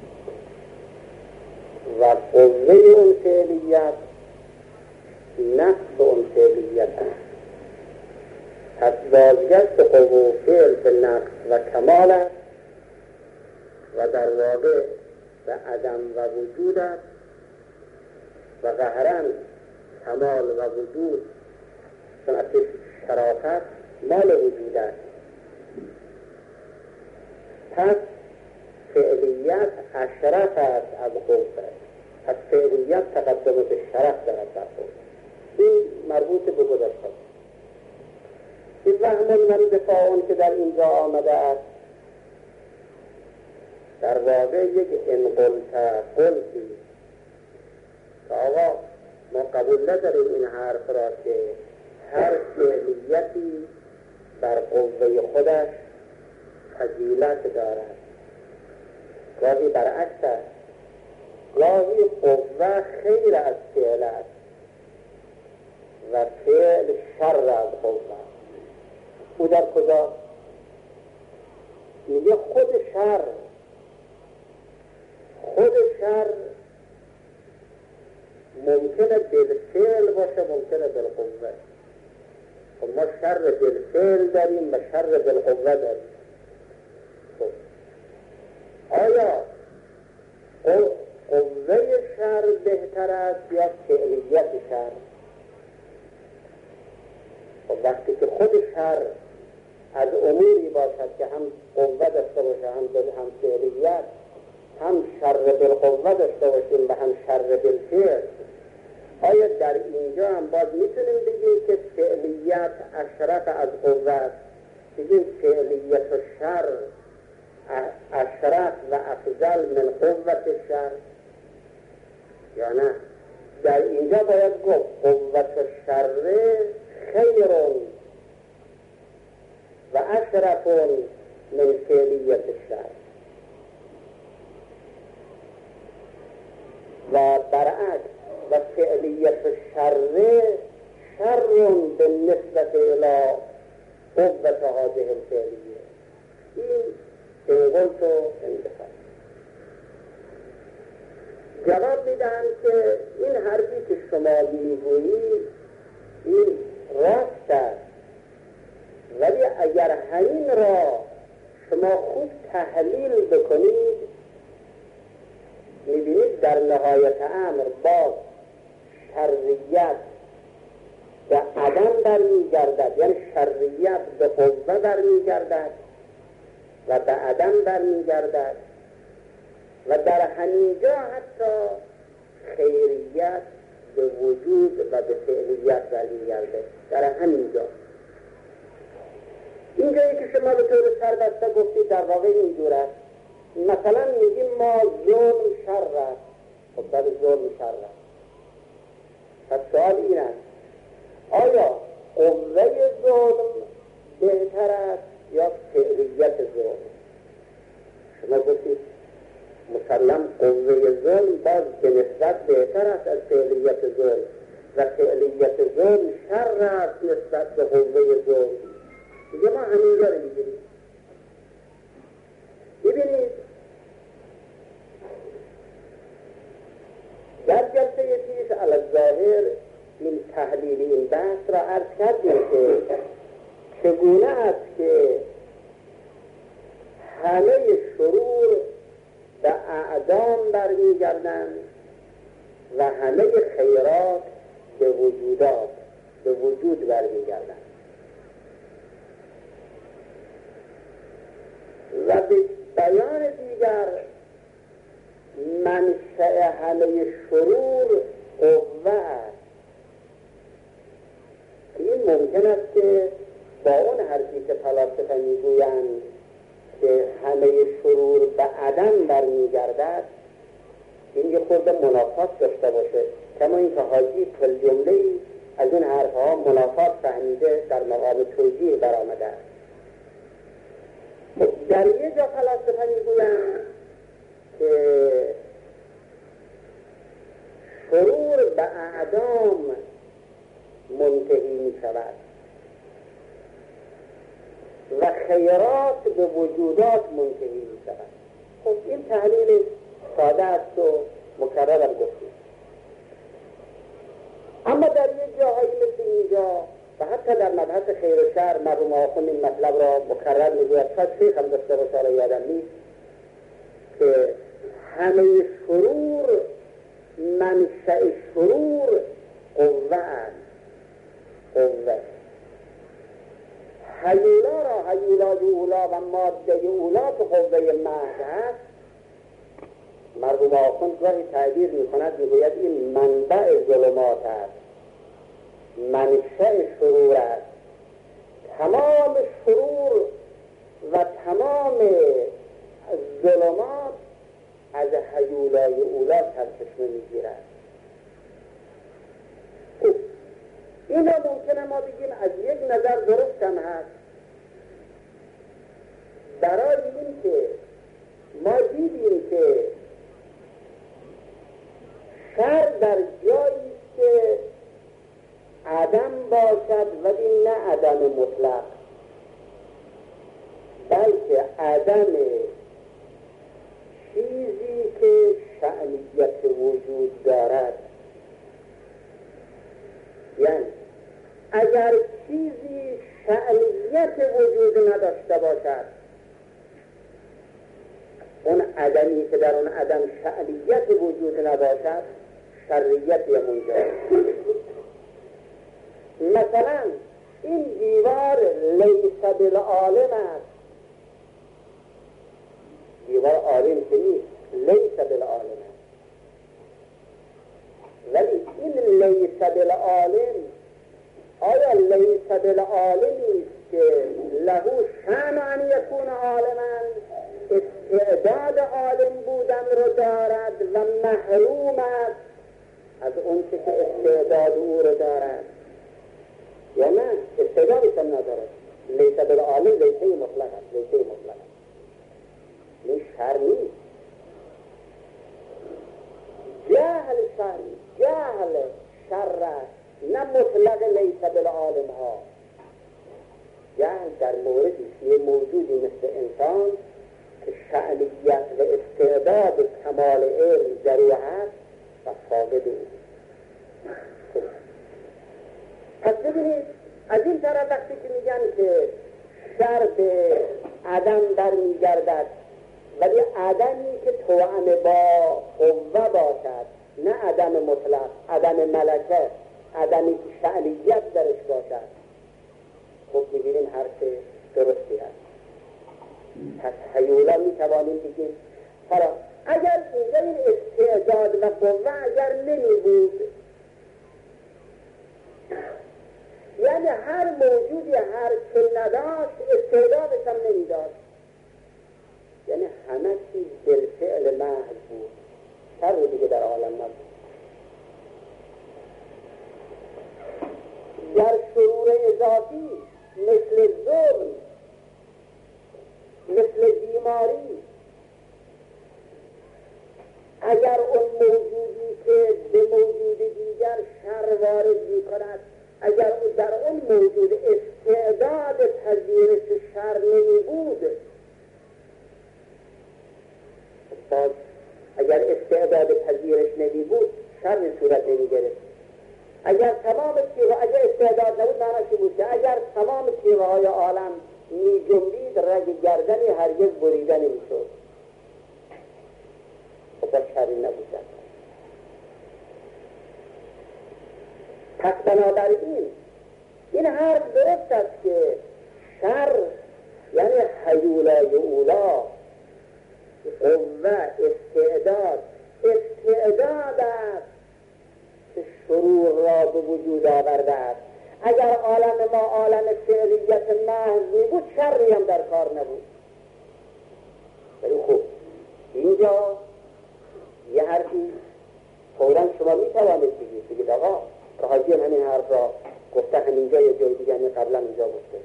Speaker 3: و قوه اون فعلیت نقص اون فعلیت است. پس بازگشت قوه و فعل به نقص و کمال است و در واقع به عدم و وجود است و ظاهراً کمال و وجود صنعت شرافت مال وجود است. پس فعلیت اشرف است از قوه، پس فعلیت تقدم به شرف دارد بر قوه. این مربوط به گذشته. این وهم من دفاعون که در اینجا آمده است در واقع یک قلتی که آقا ما قبول نداریم این حرف را که هر فعلیتی بر قوه خودش فضیلت دارد. گاهی برعکس است، گاهی قوه خیر از فعل است و فعل شر از قوه. او در کجا؟ میگه خود شر ممکنه بالفعل باشه، ممکنه بالقوه. ما شر بالفعل داریم و شر بالقوه داریم. آیا قوه شر بهتر است یا فعلیت شر؟ وقتی که خود شر از اموری باشد که هم قوه داشته باشه هم فعلیت، هم شر بالقوه داشته باشیم و هم شر بالفعل، آیا در اینجا هم باز میتونیم بگیم که فعلیت اشرف از قوت، بگیم فعلیت و شر اشرف و افضل من قوت شر، یا نه؟ در اینجا باید گفت قوت شر خیرون و اشرفون من فعلیت شر، و برعکس و فعلیت شر شرون به نسبت الى قوت هذه الفعلیه. این قلت و انتخاب جواب میدن که این حرفی که شما میگویید این راست است، ولی اگر همین را شما خوب تحلیل بکنید میبینید در نهایت امر باز شریعت به عدم برمیگردد، یعنی شریعت به قوه برمیگردد و به عدم برمیگردد، و در همینجا حتی خیریت به وجود و به فعلیت برمیگرده. در همینجا اینجایی که شما به طور سربسته گفتید در واقع اینجور است. مثلا میگیم ما ظلم شر است، خب در ظلم شر است. پس سوال این است آیا قوه ظلم بهتر است یا فعلیت ظلم؟ شما گفتید مسلم قوه ظلم باز به نسبت بهتر است از فعلیت ظلم و فعلیت ظلم شر است نسبت به قوه ظلم. دیگه ما همینجا رو میگیریم. ببینید در جلسه پیش علی الظاهر این تحلیل این بحث را عرض کردیم که چگونه است که همه شرور به اعدام برمیگردند و همه خیرات به وجودات، به وجود برمیگردند و به بیان دیگر منشأ همه شرور قوه است. این ممکن است که با اون حرفی که فلاسفه میگویند که همه شرور به عدم برمیگردد این یه خورده منافات داشته باشه، کما این که حاجی کل جمله از این حرفها منافات فهمیده در مقام توجیه برآمده است. در یه جا فلاسفه میگویند که شرور به اعدام منتهی می شود و خیرات به وجودات منتهی می شود. خب این تحلیل ساده است و مکررم گفتیم. اما در یک جاهایی مثل اینجا و حتی در مبحث خیر و شر مرحوم آخوند این مطلب را مکرر میگوید، شاید شیخ هم داشته باشه را یادم نیست، که همه شرور منشأ شرور قوه است. قوه هیولا را هیولای اولا و ماده اولا که قوه محض هست، مرحوم آخوند گاهی تعبیر میکند میگوید این منبع ظلمات است، منشأ شرور است. تمام شرور و تمام ظلمات از هیولای اولا سرچشمه میگیرد. این را ممکنه ما بگیم از یک نظر درست هم هست، برای این که ما دیدیم که شر در جایی که عدم باشد ولی نه عدم مطلق، بلکه عدم چیزی که شأنیت وجود دارد. یعنی اگر چیزی شأنیت وجود نداشته باشد، اون عدمی که در اون عدم شأنیت وجود نباشد شریعت منجا. مثلا این دیوار لیس بالعالم است، دیوار عالم که نیست، لیس بالعالم است، ولی این شأن ان یکون عالما استعداد عالم بودن رو دارد و محروم است از اون چه که استعداد او رو دارد، یا نه استعدادش هم ندارد. لیس بالعالم لیسه مطلق است، لیسه مطلق است. این شر نیست، جهل شر است، نه مطلق لیس بالعالم ها. جهل در موردی یه موجودی مثل انسان که شأنیت و استعداد کمال علم در او هست و فاقد او. پس ببینید از این طرف وقتی که میگن که شر به عدم در میگردد، ولی عدمی که توأم با قوه باشد، نه عدم مطلق، عدم ملکه، عدمی که شأنیت درش باشد، خب میبینیم حرف درستی هست. پس هیولا میتوانیم بگیم حالا اگر اینجا این استعداد و قوه اگر نمی بود، یعنی هر موجودی هر که نداشت استعدادش هم نمی داشت، یعنی همه چیز بالفعل محض بود، شر دیگه در عالم نبود. در شرور اضافی مثل ظلم، مثل بیماری، اگر اون موجودی که به موجود دیگر شر وارد می کند، اگر در اون موجود استعداد پذیرش شر نمی بود، باز اگر استعداد پذیرش نمی بود شر صورت نمی گرفت. اگر تمام تیغه، اگر استعداد نبود معنی چی بود؟ که اگر تمام تیغه های عالم می جنبید رگ گردنی هرگز بریده نمی شد. خب شری نبود. پس بنابراین این حرف درست است که شر یعنی هیولای اولا، قوه، استعداد است که شرور را به وجود آورده است. اگر عالم ما عالم فعلیت محض می بود شری هم در کار نبود. ولی خوب اینجا یه حرفی فوراً شما می توانید بگید آقا که حاجی همین حرف را گفته همینجا یه جای دیگه قبلا اینجا گفته.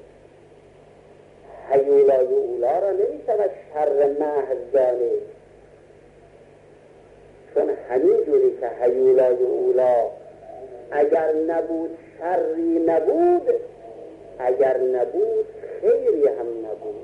Speaker 3: هیولای اولا را نمی شود شر محض دانید، چون همین جوری که هیولای اولا اگر نبود شری نبود، اگر نبود خیری هم نبود.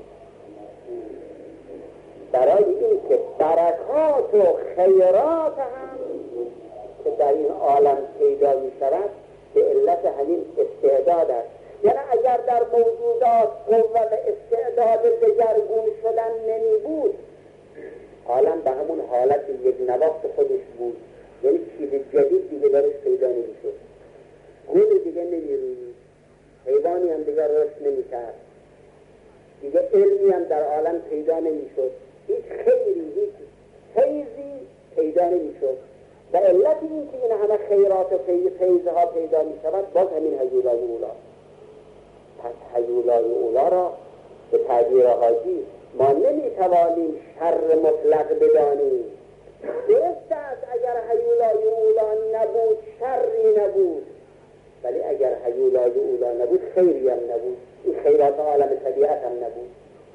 Speaker 3: برای این که برکات و خیرات هم که در این عالم پیدا می شود به علت همین استعداد است. یعنی اگر در موجودات قوه و استعداد دگرگون شدن نمی بود، عالم به همون حالت یک نواخت خودش بود، یعنی چیز جدید دیگه درش پیدا نمی شد، گل دیگه نمی روید، حیوانی هم دیگه رشد نمی کرد، دیگه علمی هم در عالم پیدا نمی شد، هیچ خیری، هیچ فیضی پیدا نمی شد. و علت این که این همه خیرات و فیضها پیدا می شود باز همین هیولای اولا. پس هیولای اولا را به تعبیر حاجی ما نمی توانیم شر مطلق بدانیم. درست است اگر هیولای اولا نبود شری نبود، ولی اگر هیولای اولا نبود خیری هم نبود، این خیرات عالم طبیعت هم نبود.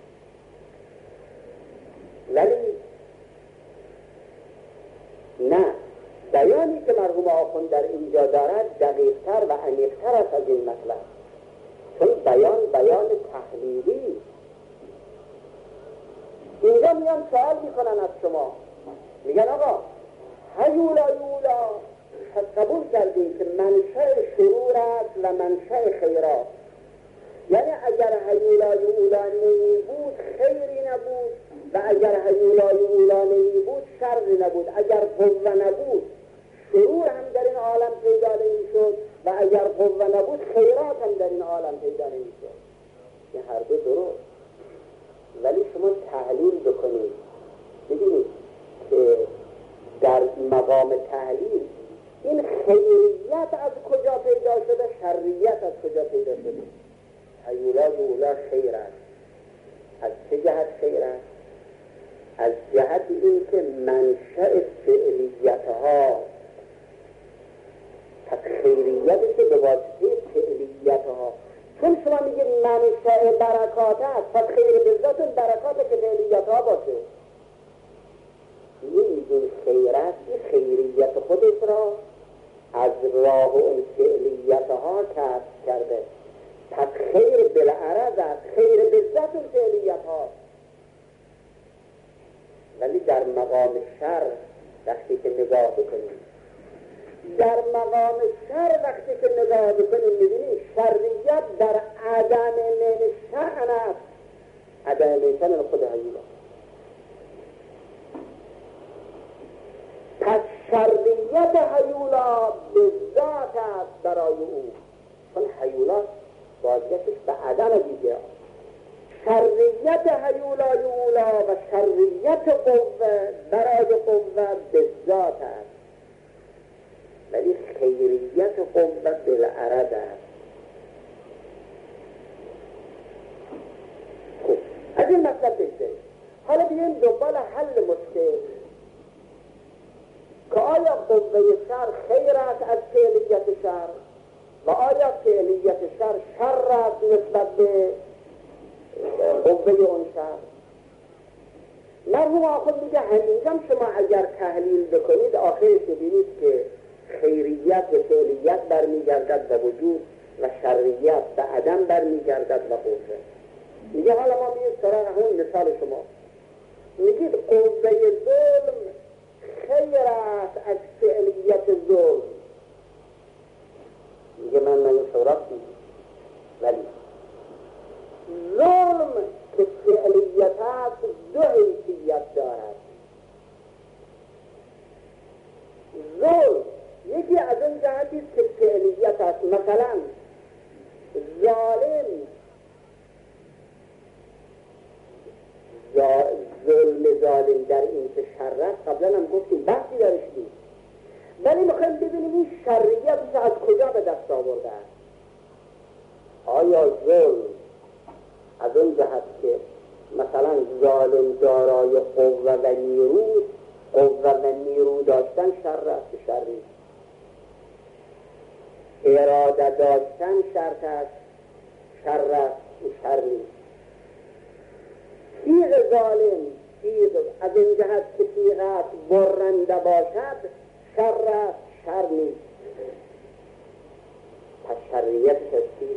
Speaker 3: ولی نه، بیانی که مرحوم آخوند در اینجا دارد دقیق‌تر و عمیق‌تر است از این مطلب، چون بیان تحلیلی. اینجا میان سوال میکنن از شما، میگن آقا هیولای اولا قبول کردیم که منشأ شرور است و منشأ خیرات، یعنی اگر هیولای اولا نمی بود خیری نبود و اگر هیولای اولا نمی بود شری نبود. اگر قوه نبود شرور هم در این عالم پیدا نمی شد و اگر قوه نبود خیرات هم در این عالم پیدا نمی شد. این هر دو درست، ولی شما تحلیل بکنید ببینید که در مقام تحلیل این خیریت از کجا پیدا شده، شریت از کجا پیدا شده. هیولای اولا خیر است، از چه جهت خیر است؟ از جهت این که منشأ فعلیتها، پس خیریتش به واسطه فعلیتها. چون شما میگید منشأ برکات است، پس خیر بذاتون برکات که فعلیتها باشه. این میگیم خیر است، خیریت خودش را از راه اون فعلیتها کسب کرده. پس خیر بالعرض است، خیر بذات اون فعلیتها. ولی در مقام شر وقتی که نگاه بکنیم، در مقام شر وقتی که نگاه بکنیم میبینیم شریعت در عدم من شأن است، عدم من شأن خود حیولا. پس شریعت حیولا به ذات است برای او، چون حیولا بازگشتش به عدم دیگه. شریعت حیولای اولا و شریعت قوه برای قوه به ذات است، ولی خیریت قوه بالعرض است. خب از این مطلب بگذاریم. حالا بیاییم دنبال حل مشکل که آیا قوه شر خیر است از فعلیت شر و آیا فعلیت شر است نسبت به قوه اون شر. مرحوم آخر میگه همینجا شما اگر تحلیل بکنید آخرش ببینید که خیریت و فعلیت برمیگردد به وجود و شریعت به عدم برمیگردد به قوه. میگه حالا ما میگه سراغ همون مثال شما میگید قوه ظلم خیر است از فعلیت ظلم. میگه من سراغ میگه ولی ظلم که فعلیت است دو حیثیت دارد. ظلم یکی از اون جهتی است که فعلیت است، مثلا ظلم در این که شر است قبلا هم گفتیم بحثی درش بود، ولی میخوایم ببینیم این شریعتش از کجا به دست آورده است. آیا ظلم از اون جهت که مثلا ظالم دارای قوه و نیرو، قوه و نیرو داشتن شر است، شری اراده داشتن شرط است، شر است، شری تیغ ظالم، تیغ از این جهت که تیغ است برنده باشد شر است، شر نیست. پس شریعت هستی،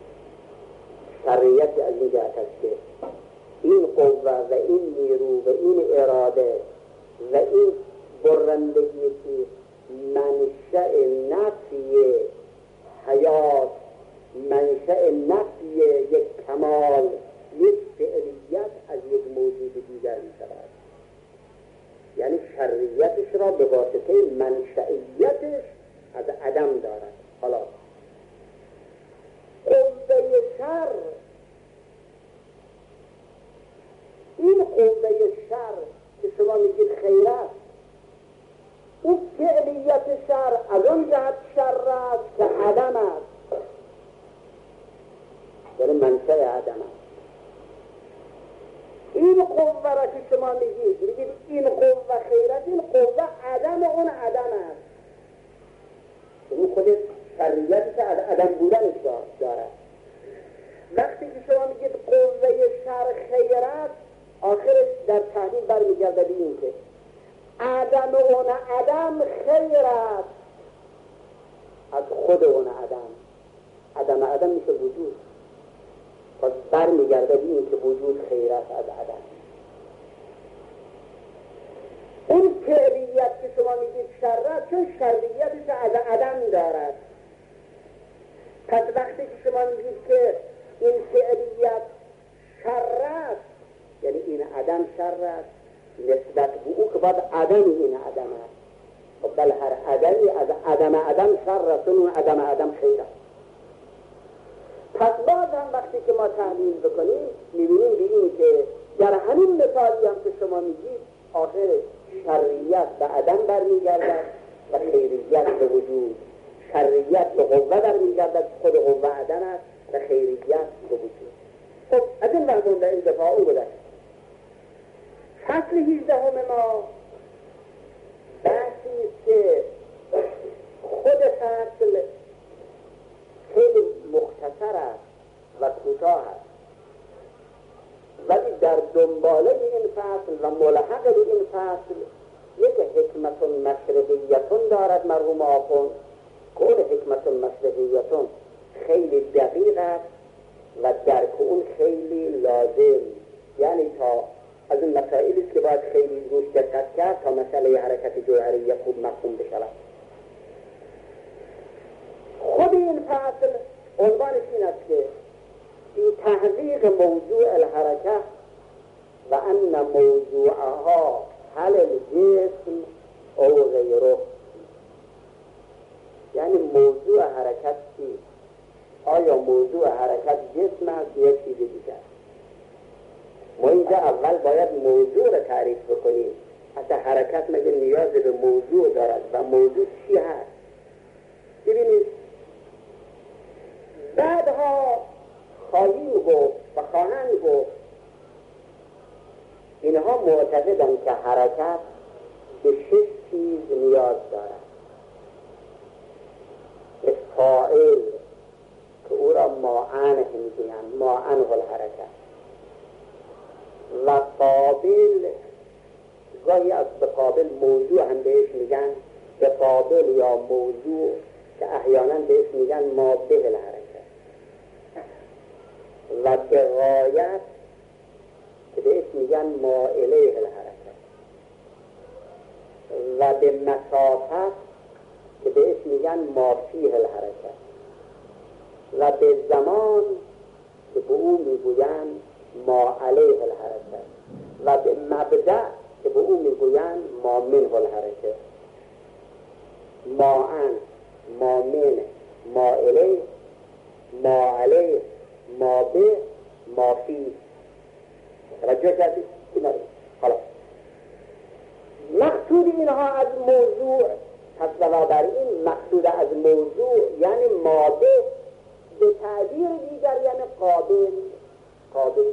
Speaker 3: شریعت از این جهت است که این قوه و این نیرو و این اراده و این برندگی که منشأ نفی حیات، منشأ نفی یک کمال، یک فعلیت از یک موجود دیگر می شود. یعنی شریعتش را به واسطه منشئیتش از عدم دارد. حالا قوه شر، این قوه شر که شما میگید خیر است، این فعلیت شر از اون جهت شر است که عدم است، یعنی منشأ عدم است. این قوه را که شما میگید این قوه خیر است، این قوه عدم اون عدم است، این خودش شریعتش از عدم بودنش دارد. وقتی که شما میگید قوه شر خیر است، آخرش در تحلیل برمیگرده به این که عدم اون عدم خیر است از خود اون عدم عدم میشه وجود، پس برمیگرده به این که وجود خیر است از عدم. اون فعلیت که شما میگید شر است چون شریعتش از عدم دارد. پس وقتی که شما میگید که این فعلیت شر است، یعنی این عدم شر است نسبت به او که بعد عدم این عدم است. خب بل هر عدمی از عدم شر است، اون عدم خیر است. پس باز هم وقتی که ما تحلیل بکنیم میبینیم به این که در همین مثالی هم که شما میگید آخر شریعت به عدم برمیگردد و خیریت به وجود. شریعت به قوه برمیگردد، خود قوه عدم است و خیریت به وجود. خب از این مضمون در این دفاع او گذشت. فصل 18 ما بحثی است که خود فصل خیلی مختصر است و کوتاه است، ولی در دنباله این فصل و ملحق به این فصل یک حکمت مشرقیتون دارد مرحوم آخوند که اون حکمت مشرقیتون خیلی دقیق است و درک اون خیلی لازم، یعنی تا از این مسائلی است که باید خیلی روش دقت کرد تا مسئله حرکت جوهریه خوب مفهوم بشود. خود این فصل عنوانش این است که فی تحقیق موضوع الحرکه و ان موضوعها هل الجسم او غیره، یعنی موضوع حرکت چیست؟ آیا موضوع حرکت جسم است یا چیز دیگر؟ ما اینجا اول باید موضوع را تعریف بکنیم. اصلا حرکت مگه نیاز به موضوع دارد و موضوع چی هست؟ ببینید بعدها خواهیم گفت و خواهند گفت اینها معتقدند که حرکت به 6 چیز نیاز دارد. فاعل که او را ماعنه میگویند، ماعنه الحرکت، و قابل، گاهی از به قابل موضوع هم بهش میگن، به قابل یا موضوع که احیانا بهش میگن مابه الحرکت، و به غایت که بهش میگن مائله الحرکت، و به مسافت که بهش میگن مافیه الحرکت، و به زمان که به او میگویند ما علیه الحرکت، و به مبدأ که به او میگویند ما منه الحرکت. ما ان، ما من، ما الیه، ما علیه، ما به، ما فی. توجه کردید؟ حالا مقصود اینها از موضوع، پس بنابراین مقصود از موضوع یعنی ماده، به تعبیر دیگر یعنی قابل.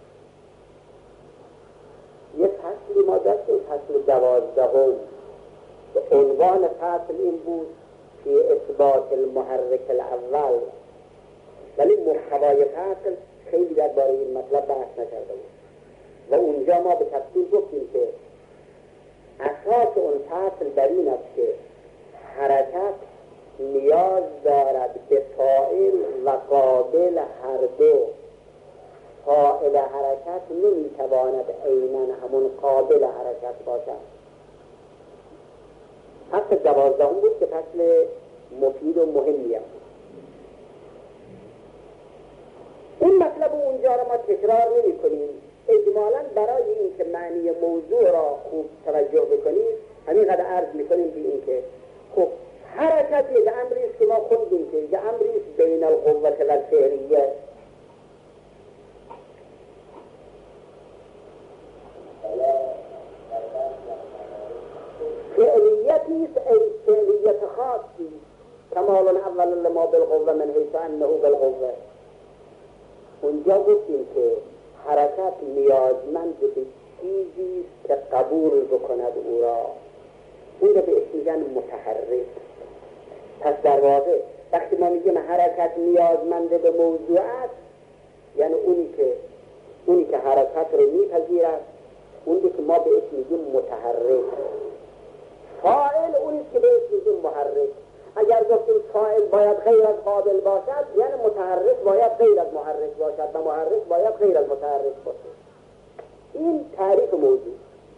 Speaker 3: یه فصلی ما داشتیم، فصل 12 که عنوان فصل این بود که اثبات المحرک الاول، ولی محتوای فصل خیلی درباره این مطلب بحث نکرده بود و اونجا ما به تفصیل گفتیم که اساس اون فصل در این است که حرکت نیاز دارد به فاعل و قابل هر دو. فاعل حرکت نمیتواند عیناً همون قابل حرکت باشد. فصل 12 بود که فصل مفید و مهمی است. این مطلب اونجا را ما تکرار نمی کنیم، اجمالاً برای این که معنی موضوع را خوب توجه بکنیم همین قدر عرض می کنیم به این که خب حرکت یک امری است که ما خوندیم که یک امری است بین القوة و الفعلیه. فعلیتی است، فعلیت خاصی، کمال اول لما بالقوة من حیث انه بالقوة. اونجا گفتیم که حرکت نیازمند به چیزی که قبول بکند او را، اون رو بهش میگن متحرک. پس در واقع وقتی ما میگیم حرکت نیازمند به موضوع است، یعنی اونی که حرکت رو میپذیرد، اونی که ما بهش میگیم متحرک. فاعل اونی که بهش میگیم محرک. اگر گفتیم فاعل باید غیر از قابل باشد، یعنی متحرک باید غیر از محرک باشد و محرک باید غیر از متحرک باشد. این تعریف موضوع.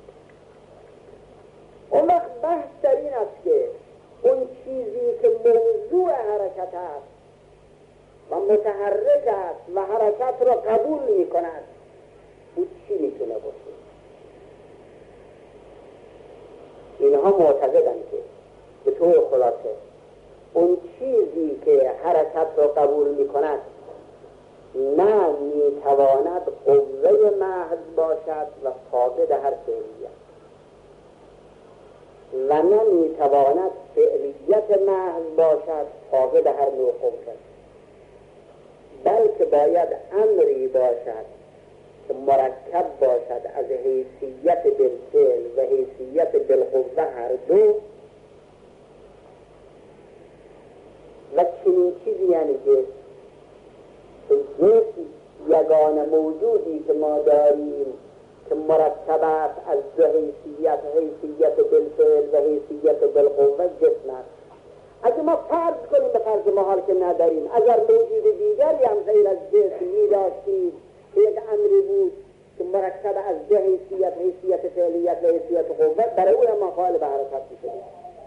Speaker 3: اون وقت بحث در این است که اون چیزی که موضوع حرکت است و متحرک است و حرکت را قبول می کند، او چی میتونه باشه؟ اینها معتقدند که به طور خلاصه اون چیزی که حرکت را قبول می کند نه میتواند قوه محض باشد و فاقد هر فعلیت، و نه میتواند فعلیت محض باشد فاقد هر نوع قوه، بلکه باید امری باشد که مرکب باشد از حیثیت بالفعل و حیثیت بالقوه هر دو، و چنین چیزی یعنی جسم یگانه موجودی که ما داریم که مرکب است از دو حیثیت، حیثیت بالفعل و حیثیت بالقوه، جسم است. اگه ما فرض کنیم به فرض محال که نداریم، اگر موجود دیگری هم غیر از جسم می داشتیم که یک امری بود که مرکب از دو حیثیت، حیثیت فعلیت و حیثیت قوه، برای اون هم قائل به حرکت میشدیم.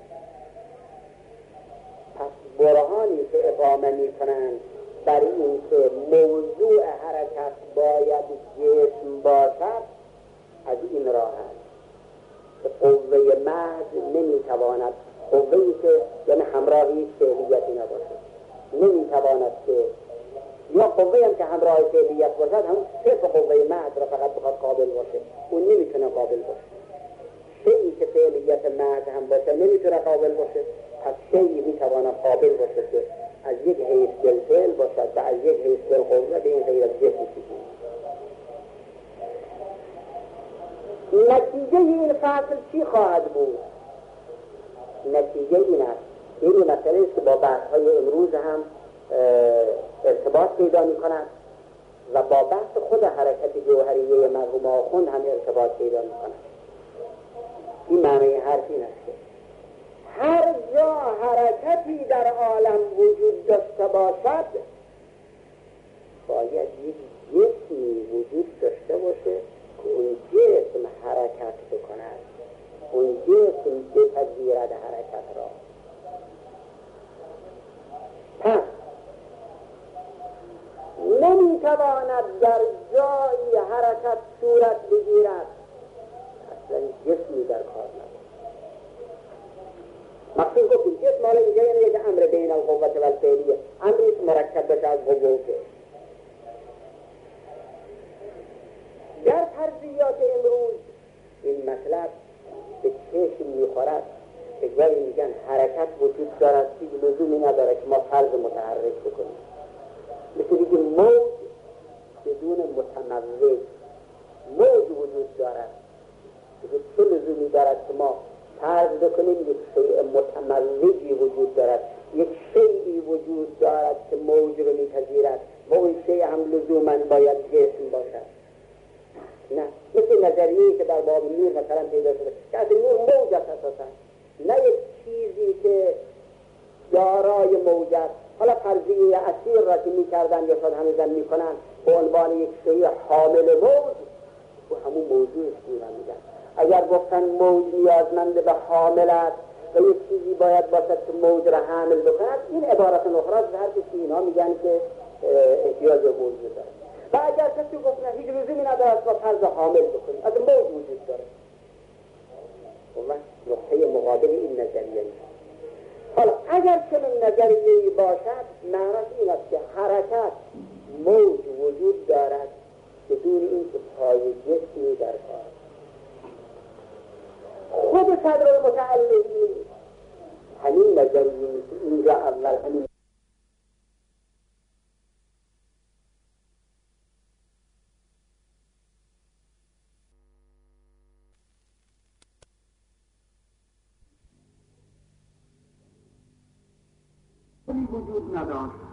Speaker 3: پس برهانی که اقامه میکنند بر این که موضوع حرکت باید جسم باشد از این راه است که قوه محض نمیتواند، قوه‌ای که یعنی همراهی فعلیتی نباشد نمیتواند که، یا قوه‌ای هم که همراه فعلیت باشد همون صرف قوه محض را فقط بخواد قابل باشه، اون نمیتونه قابل باشه. شیئی که فعلیت محض هم باشه نمیتونه قابل باشه. پس شیئی میتواند قابل باشه که از یک حیث بالفعل باشد و از یک حیث بالقوه، به این غیر از جسم چیزی. نتیجه این فصل چی خواهد بود؟ نتیجه این است، این مسئله است که با بحث‌های امروز هم ارتباط پیدا می‌کند و با بحث خود حرکت جوهریه مرحوم آخوند هم ارتباط پیدا می‌کند. این معنی حرف این است که هر جا حرکتی در عالم وجود داشته باشد باید یک جسمی وجود داشته باشه که اون جسم حرکت بکند، اون جسم بپذیرد حرکت را. پس نمیتواند در جایی حرکت صورت بگیرد اصلا جسمی در کار نبود. مقصود گفتیم جسم حالا اینجا یعنی یک امر بین القوة و الفعلیه، امری که مرکب بشه از قوه و فعل. در فرضیات امروز این مطلب به چشم میخورد که جایی میگن حرکت وجود دارد، هیچ لزومی نداره که ما فرض متحرک بکنیم. مثل دیگه موج بدون متموج، موج وجود دارد، دیگه چه لزومی دارد که ما فرض بکنیم یک شیء متموجی وجود دارد، یک شیئی وجود دارد که موج رو میپذیرد و اون شیء هم لزوما باید جسم باشد. نه، مثل نظریه‌ای که در باب نور مثلا پیدا شده که از نور موج است اساسا، نه یک چیزی که دارای موج است. حالا فرضیه اصیل را که میکردن یا شاید هنوزم میکنن به عنوان یک شیء حامل موج، و همون موضوع است میگن. اگر گفتن موج نیازمند به حامل است و یک چیزی باید باشد که موج را حامل بکند، این عبارت اخرى هر کسی اینها میگن که احتیاج به موج داره. و اگر کسی گفت نه هیچ لزومی ندارد با فرض حامل بکنیم، از موج وجود داره، و نقطه مقابل این نظریه نیست. حالا اگر چنین نظریه‌ای باشد معناش این است که حرکت موج وجود دارد بدون اینکه پای جسمی در کار. خود صدر المتعلقین همین نظریه اینجا اول همین
Speaker 1: وجود نداشت.